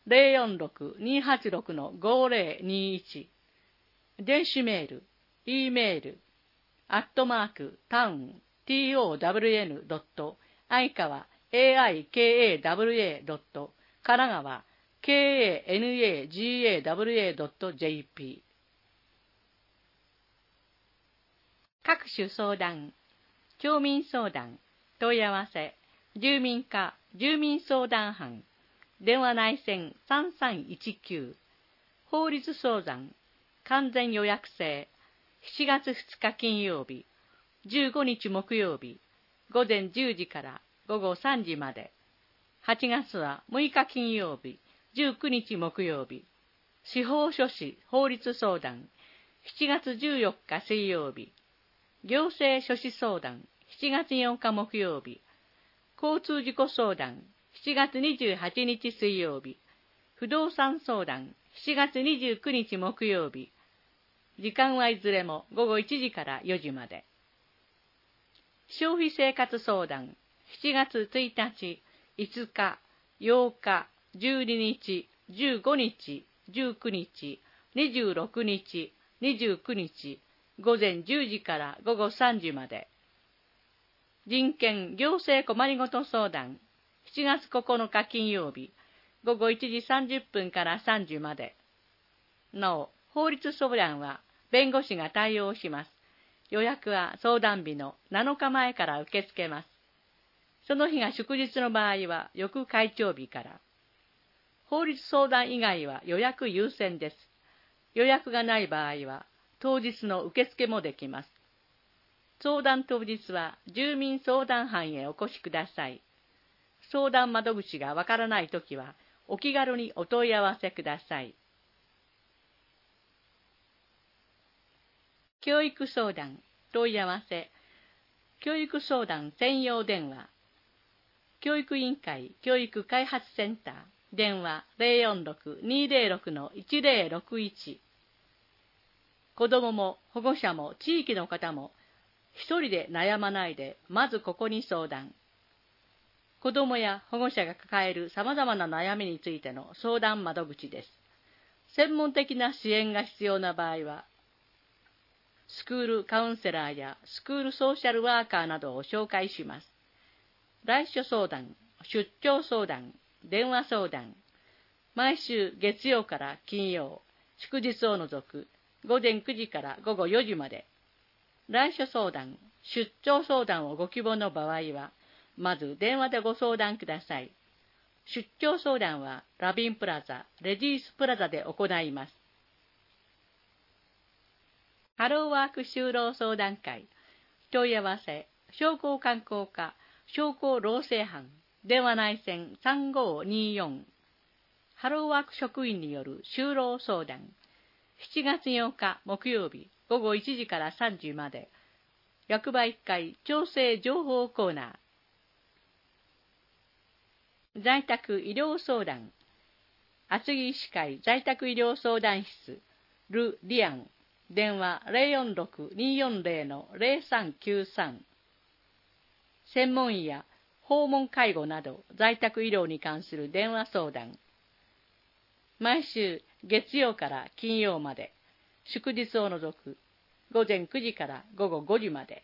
046-286-5021、電子メール、Eメール、@town、town.相川、aikawa. 神奈川、kanagawa.jp。各種相談、町民相談、問い合わせ、住民課、住民相談班、電話内線3319、法律相談、完全予約制、7月2日金曜日、15日木曜日、午前10時から午後3時まで。8月は6日金曜日、19日木曜日。司法書士法律相談、7月14日水曜日。行政書士相談、7月8日木曜日。交通事故相談、7月28日水曜日。不動産相談、7月29日木曜日。時間はいずれも午後1時から4時まで。消費生活相談、7月1日、5日、8日、12日、15日、19日、26日、29日、午前10時から午後3時まで。人権行政困りごと相談、7月9日金曜日、午後1時30分から3時まで。なお、法律相談は弁護士が対応します。予約は相談日の7日前から受け付けます。その日が祝日の場合は翌開帳日から。法律相談以外は予約優先です。予約がない場合は当日の受付もできます。相談当日は住民相談班へお越しください。相談窓口がわからないときはお気軽にお問い合わせください。教育相談、問い合わせ、教育相談専用電話、教育委員会教育開発センター、電話 046-206-1061。子どもも保護者も地域の方も一人で悩まないで、まずここに相談。子どもや保護者が抱える様々な悩みについての相談窓口です。専門的な支援が必要な場合は、スクールカウンセラーやスクールソーシャルワーカーなどを紹介します。来所相談、出張相談、電話相談、毎週月曜から金曜、祝日を除く午前9時から午後4時まで。来所相談、出張相談をご希望の場合は、まず電話でご相談ください。出張相談はラビンプラザ、レディースプラザで行います。ハローワーク就労相談会、問い合わせ、商工観光課、商工労政班、電話内線3524。ハローワーク職員による就労相談、7月8日木曜日午後1時から3時まで。役場1階調整情報コーナー。在宅医療相談、厚木医師会在宅医療相談室、ル・リアン、電話 046-240-0393。専門医や訪問介護など在宅医療に関する電話相談。毎週月曜から金曜まで、祝日を除く午前9時から午後5時まで。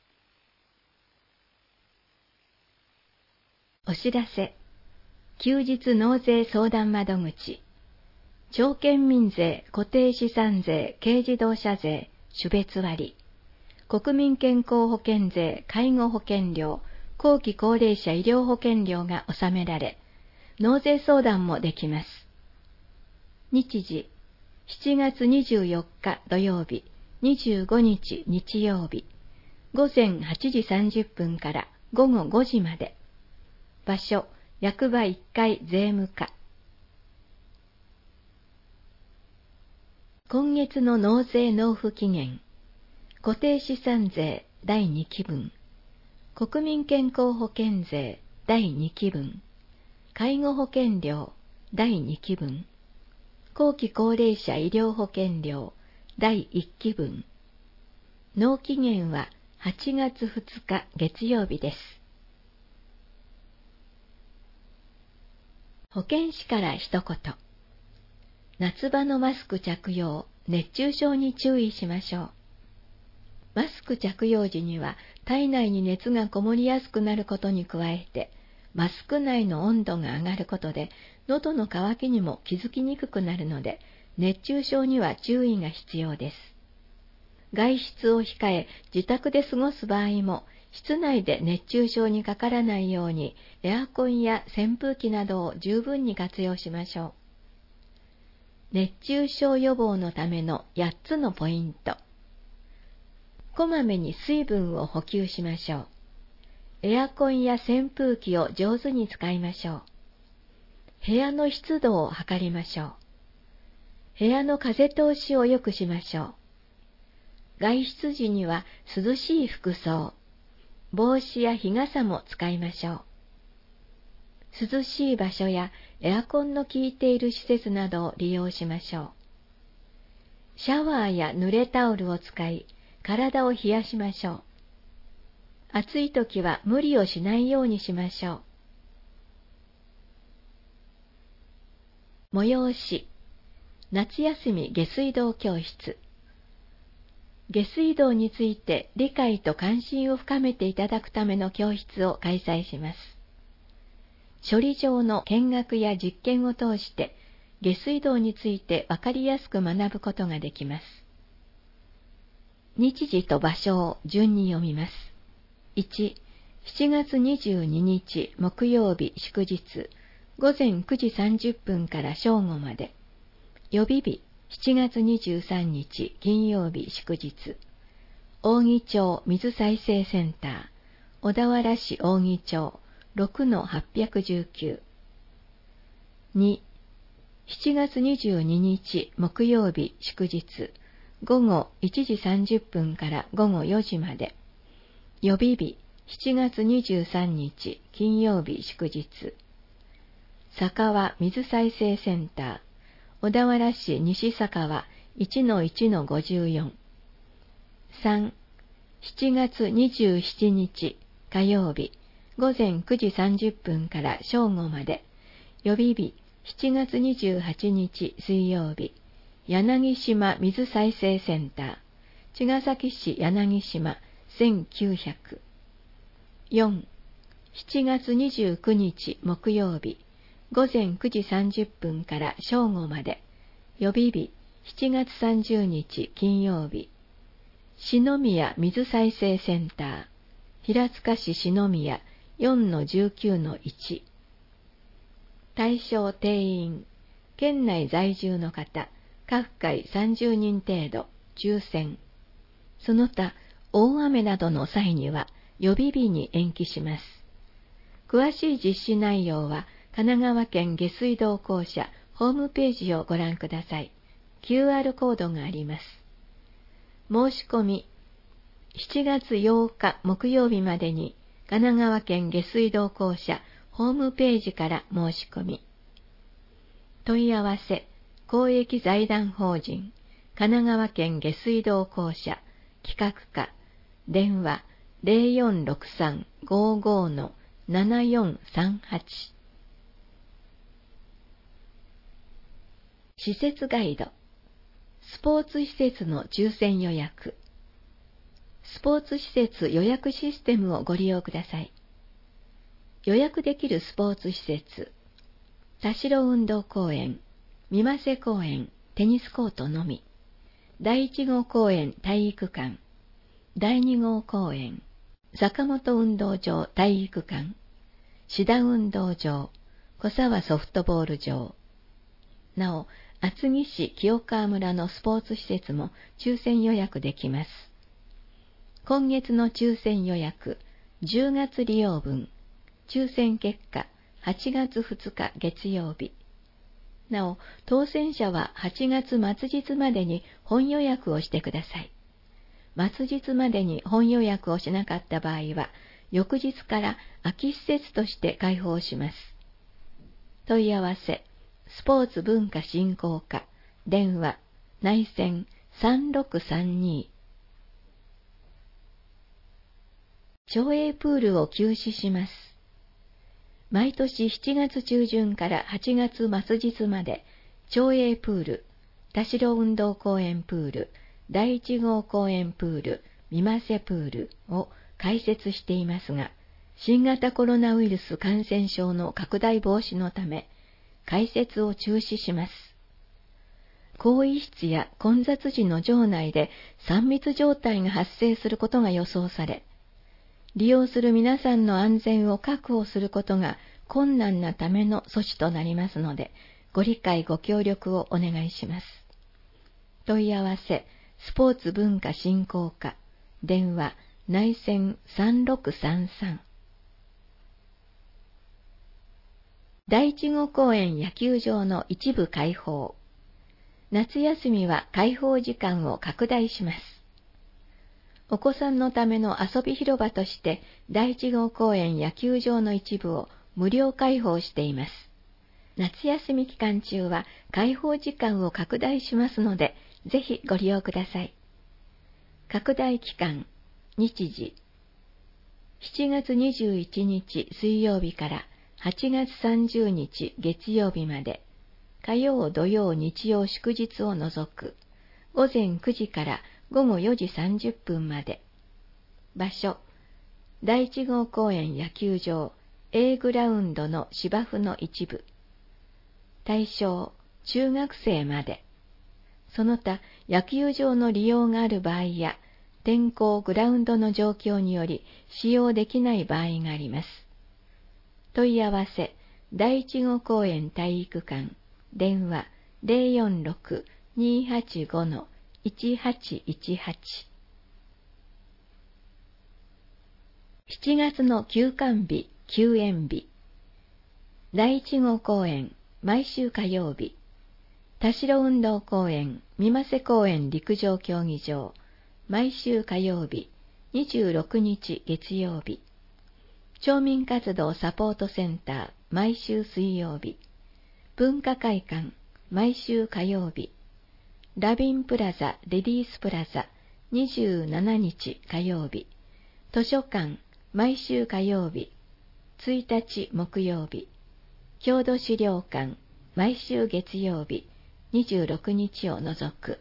お知らせ。休日納税相談窓口。町県民税、固定資産税、軽自動車税、種別割。国民健康保険税、介護保険料、後期高齢者医療保険料が納められ、納税相談もできます。日時、7月24日土曜日、25日日曜日、午前8時30分から午後5時まで。場所、役場1階税務課。 今月の納税納付期限、固定資産税第2期分、国民健康保険税第2期分、介護保険料第2期分、後期高齢者医療保険料第1期分。納期限は8月2日月曜日です。保健師から一言。夏場のマスク着用、熱中症に注意しましょう。マスク着用時には体内に熱がこもりやすくなることに加えて、マスク内の温度が上がることで、喉の渇きにも気づきにくくなるので、熱中症には注意が必要です。外出を控え、自宅で過ごす場合も、室内で熱中症にかからないように、エアコンや扇風機などを十分に活用しましょう。熱中症予防のための8つのポイント。こまめに水分を補給しましょう。エアコンや扇風機を上手に使いましょう。部屋の湿度を測りましょう。部屋の風通しを良くしましょう。外出時には涼しい服装、帽子や日傘も使いましょう。涼しい場所やエアコンの効いている施設などを利用しましょう。シャワーや濡れタオルを使い、体を冷やしましょう。暑い時は無理をしないようにしましょう。催し、夏休み下水道教室。下水道について理解と関心を深めていただくための教室を開催します。処理場の見学や実験を通して下水道についてわかりやすく学ぶことができます。日時と場所を順に読みます。1、7月22日木曜日祝日、午前9時30分から正午まで。予備日、7月23日金曜日祝日、扇町水再生センター、小田原市扇町 6-819。2、7月22日木曜日祝日、午後1時30分から午後4時まで。予備日、7月23日金曜日祝日、佐川水再生センター、小田原市西佐川 1-1-54。3、7月27日火曜日、午前9時30分から正午まで。予備日、7月28日水曜日、柳島水再生センター、茅ヶ崎市柳島1900。4、7月29日木曜日、午前9時30分から正午まで。予備日、7月30日金曜日、篠宮水再生センター、平塚市篠宮 4-19-1。対象定員、県内在住の方、各回30人程度、抽選。その他、大雨などの際には予備日に延期します。詳しい実施内容は、神奈川県下水道公社ホームページをご覧ください。QR コードがあります。申し込み、7月8日木曜日までに、神奈川県下水道公社ホームページから申し込み。問い合わせ、公益財団法人、神奈川県下水道公社企画課、電話 0463-55-7438。施設ガイド、スポーツ施設の抽選予約。スポーツ施設予約システムをご利用ください。予約できるスポーツ施設、田代運動公園、三瀬公園、テニスコートのみ。第1号公園体育館、第2号公園、坂本運動場体育館、志田運動場、小沢ソフトボール場。なお、厚木市清川村のスポーツ施設も抽選予約できます。今月の抽選予約、10月利用分、抽選結果、8月2日月曜日。 なお、当選者は8月末日までに本予約をしてください。末日までに本予約をしなかった場合は、翌日から空き施設として開放します。問い合わせ、スポーツ文化振興課、電話、内線3632。町営プールを休止します。毎年7月中旬から8月末日まで、町営プール、田代運動公園プール、第1号公園プール、三マ瀬プールを開設していますが、新型コロナウイルス感染症の拡大防止のため、開設を中止します。更衣室や混雑時の場内で3密状態が発生することが予想され、利用する皆さんの安全を確保することが困難なための措置となりますので、ご理解ご協力をお願いします。問い合わせ、スポーツ文化振興課、電話、内線3633。第1号公園野球場の一部開放。夏休みは開放時間を拡大します。お子さんのための遊び広場として第1号公園野球場の一部を無料開放しています。夏休み期間中は開放時間を拡大しますので、ぜひご利用ください。拡大期間、日時、7月21日水曜日から8月30日月曜日まで、火曜、土曜、日曜、祝日を除く、午前9時から午後4時30分まで。場所、第1号公園野球場 A グラウンドの芝生の一部。対象、中学生まで。その他、野球場の利用がある場合や、天候、グラウンドの状況により使用できない場合があります。問い合わせ、第1号公園体育館、電話 046-285-1818。7月の休館日、休園日。第1号公園、毎週火曜日。田代運動公園、三マ瀬公園陸上競技場、毎週火曜日、26日月曜日。町民活動サポートセンター、毎週水曜日。文化会館、毎週火曜日。ラビンプラザ、レディースプラザ、27日火曜日。図書館、毎週火曜日。1日木曜日。郷土資料館、毎週月曜日。26日を除く。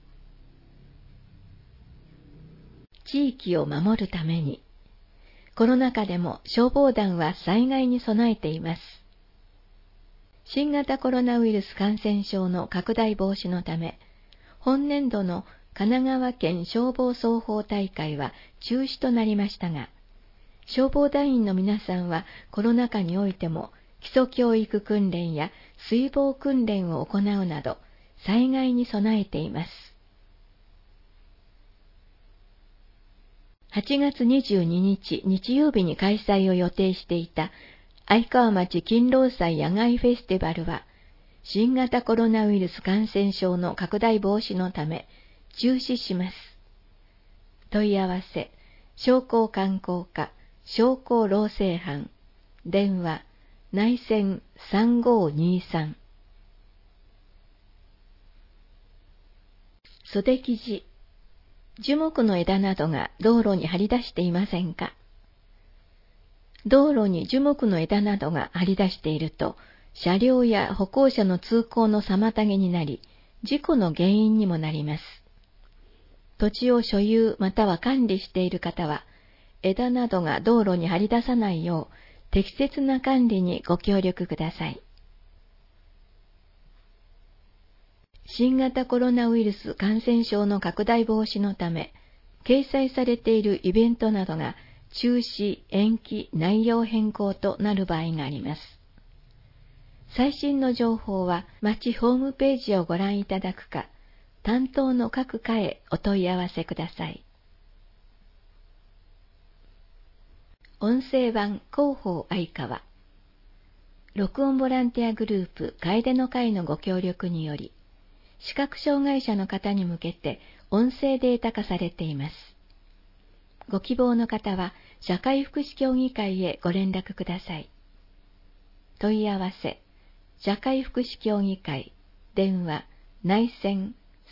地域を守るために、コロナ禍でも消防団は災害に備えています。新型コロナウイルス感染症の拡大防止のため、本年度の神奈川県消防操法大会は中止となりましたが、消防団員の皆さんはコロナ禍においても基礎教育訓練や水防訓練を行うなど、災害に備えています。8月22日日曜日に開催を予定していた愛川町勤労祭野外フェスティバルは、新型コロナウイルス感染症の拡大防止のため中止します。問い合わせ、商工観光課、商工労政班、電話、内線3523。袖生地、樹木の枝などが道路に張り出していませんか？道路に樹木の枝などが張り出していると、車両や歩行者の通行の妨げになり、事故の原因にもなります。土地を所有または管理している方は、枝などが道路に張り出さないよう、適切な管理にご協力ください。新型コロナウイルス感染症の拡大防止のため、掲載されているイベントなどが中止、延期、内容変更となる場合があります。最新の情報は町ホームページをご覧いただくか、担当の各課へお問い合わせください。音声版広報愛川。 録音ボランティアグループ楓の会のご協力により、視覚障害者の方に向けて音声データ化されています。ご希望の方は社会福祉協議会へご連絡ください。問い合わせ、社会福祉協議会、電話、内線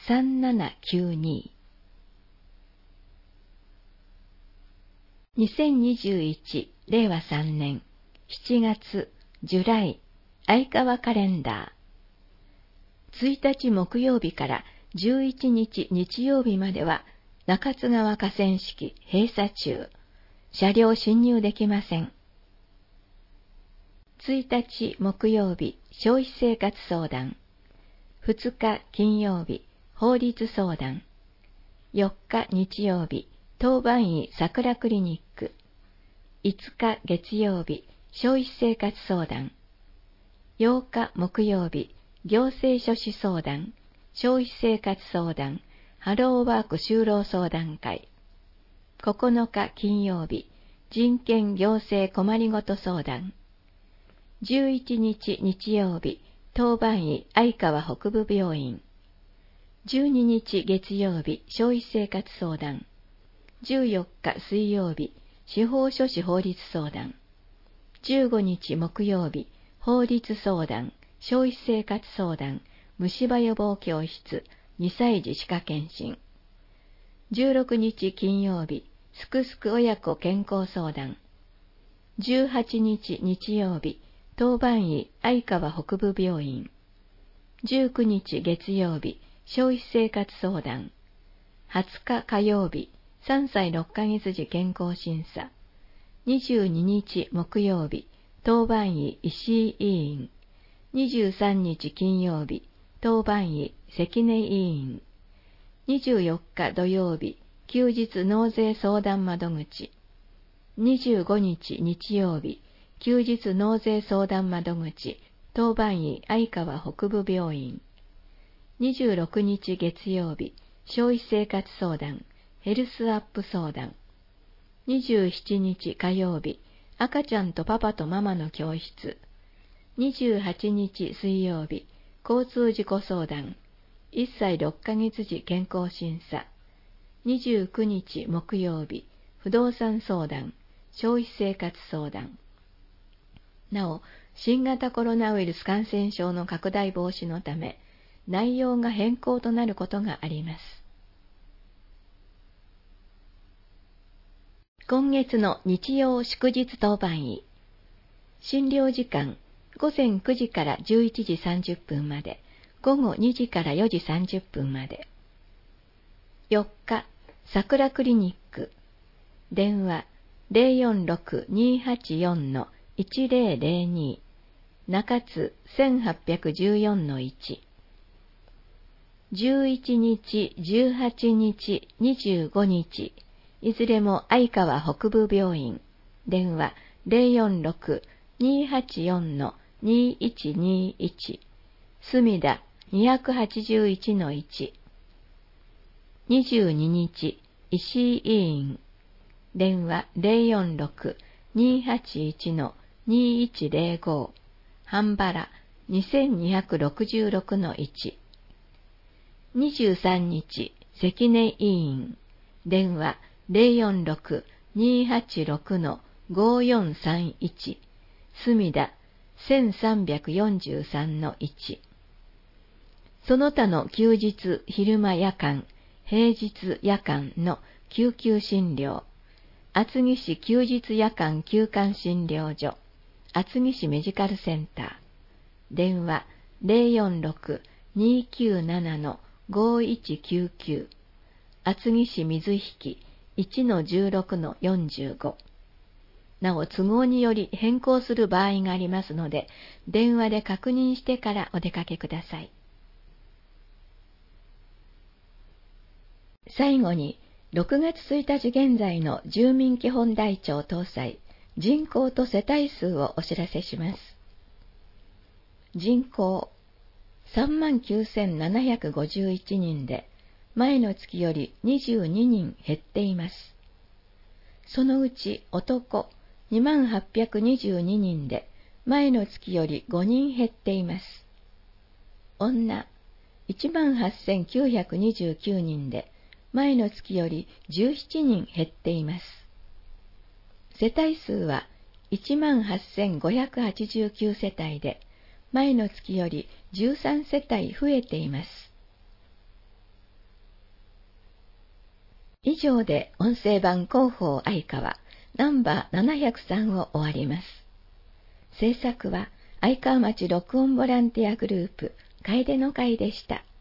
3792。2021令和3年7月ジュライ相川カレンダー。1日木曜日から11日日曜日までは中津川河川敷閉鎖中。車両進入できません。1日木曜日消費生活相談。2日金曜日法律相談。4日日曜日当番医桜クリニック。5日月曜日消費生活相談。8日木曜日行政書士相談、消費生活相談、ハローワーク就労相談会。9日金曜日人権行政困りごと相談。11日日曜日当番医相川北部病院。12日月曜日消費生活相談。14日水曜日司法書士法律相談。15日木曜日法律相談、消費生活相談、虫歯予防教室、2歳児歯科検診。16日金曜日すくすく親子健康相談。18日日曜日当番医相川北部病院。19日月曜日消費生活相談。20日火曜日3歳6ヶ月児健康審査。22日木曜日当番医石井委員。23日金曜日当番医関根委員。24日土曜日休日納税相談窓口。25日日曜日休日納税相談窓口当番医相川北部病院。26日月曜日消費生活相談ヘルスアップ相談。27日火曜日赤ちゃんとパパとママの教室。28日水曜日交通事故相談1歳6ヶ月児健康審査。29日木曜日不動産相談消費生活相談。なお、新型コロナウイルス感染症の拡大防止のため内容が変更となることがあります。今月の日曜祝日当番医。診療時間午前9時から11時30分まで、午後2時から4時30分まで。4日、桜クリニック。電話 046-284-1002 中津 1814-1。11日、18日、25日、いずれも相川北部病院。電話 046-284-2121 墨田 281-1。22日、石井委員。電話 046-281-2105 半原 2266-1。23日、関根委員。電話 046-286-5431 墨田 1343-1。その他の休日、昼間夜間、平日夜間の救急診療。厚木市休日夜間休館診療所。厚木市メディカルセンター。電話 046-297-5199。厚木市水引 1-16-45。なお、都合により変更する場合がありますので、電話で確認してからお出かけください。最後に、6月1日現在の住民基本台帳搭載人口と世帯数をお知らせします。人口 39,751 人で、前の月より22人減っています。そのうち男 2822 人で、 前の月より5人減っています。女、18,929 人で、前の月より17人減っています。世帯数は 18,589 世帯で、前の月より13世帯増えています。以上で音声版広報愛川ナンバー703を終わります。制作は愛川町録音ボランティアグループ楓の会でした。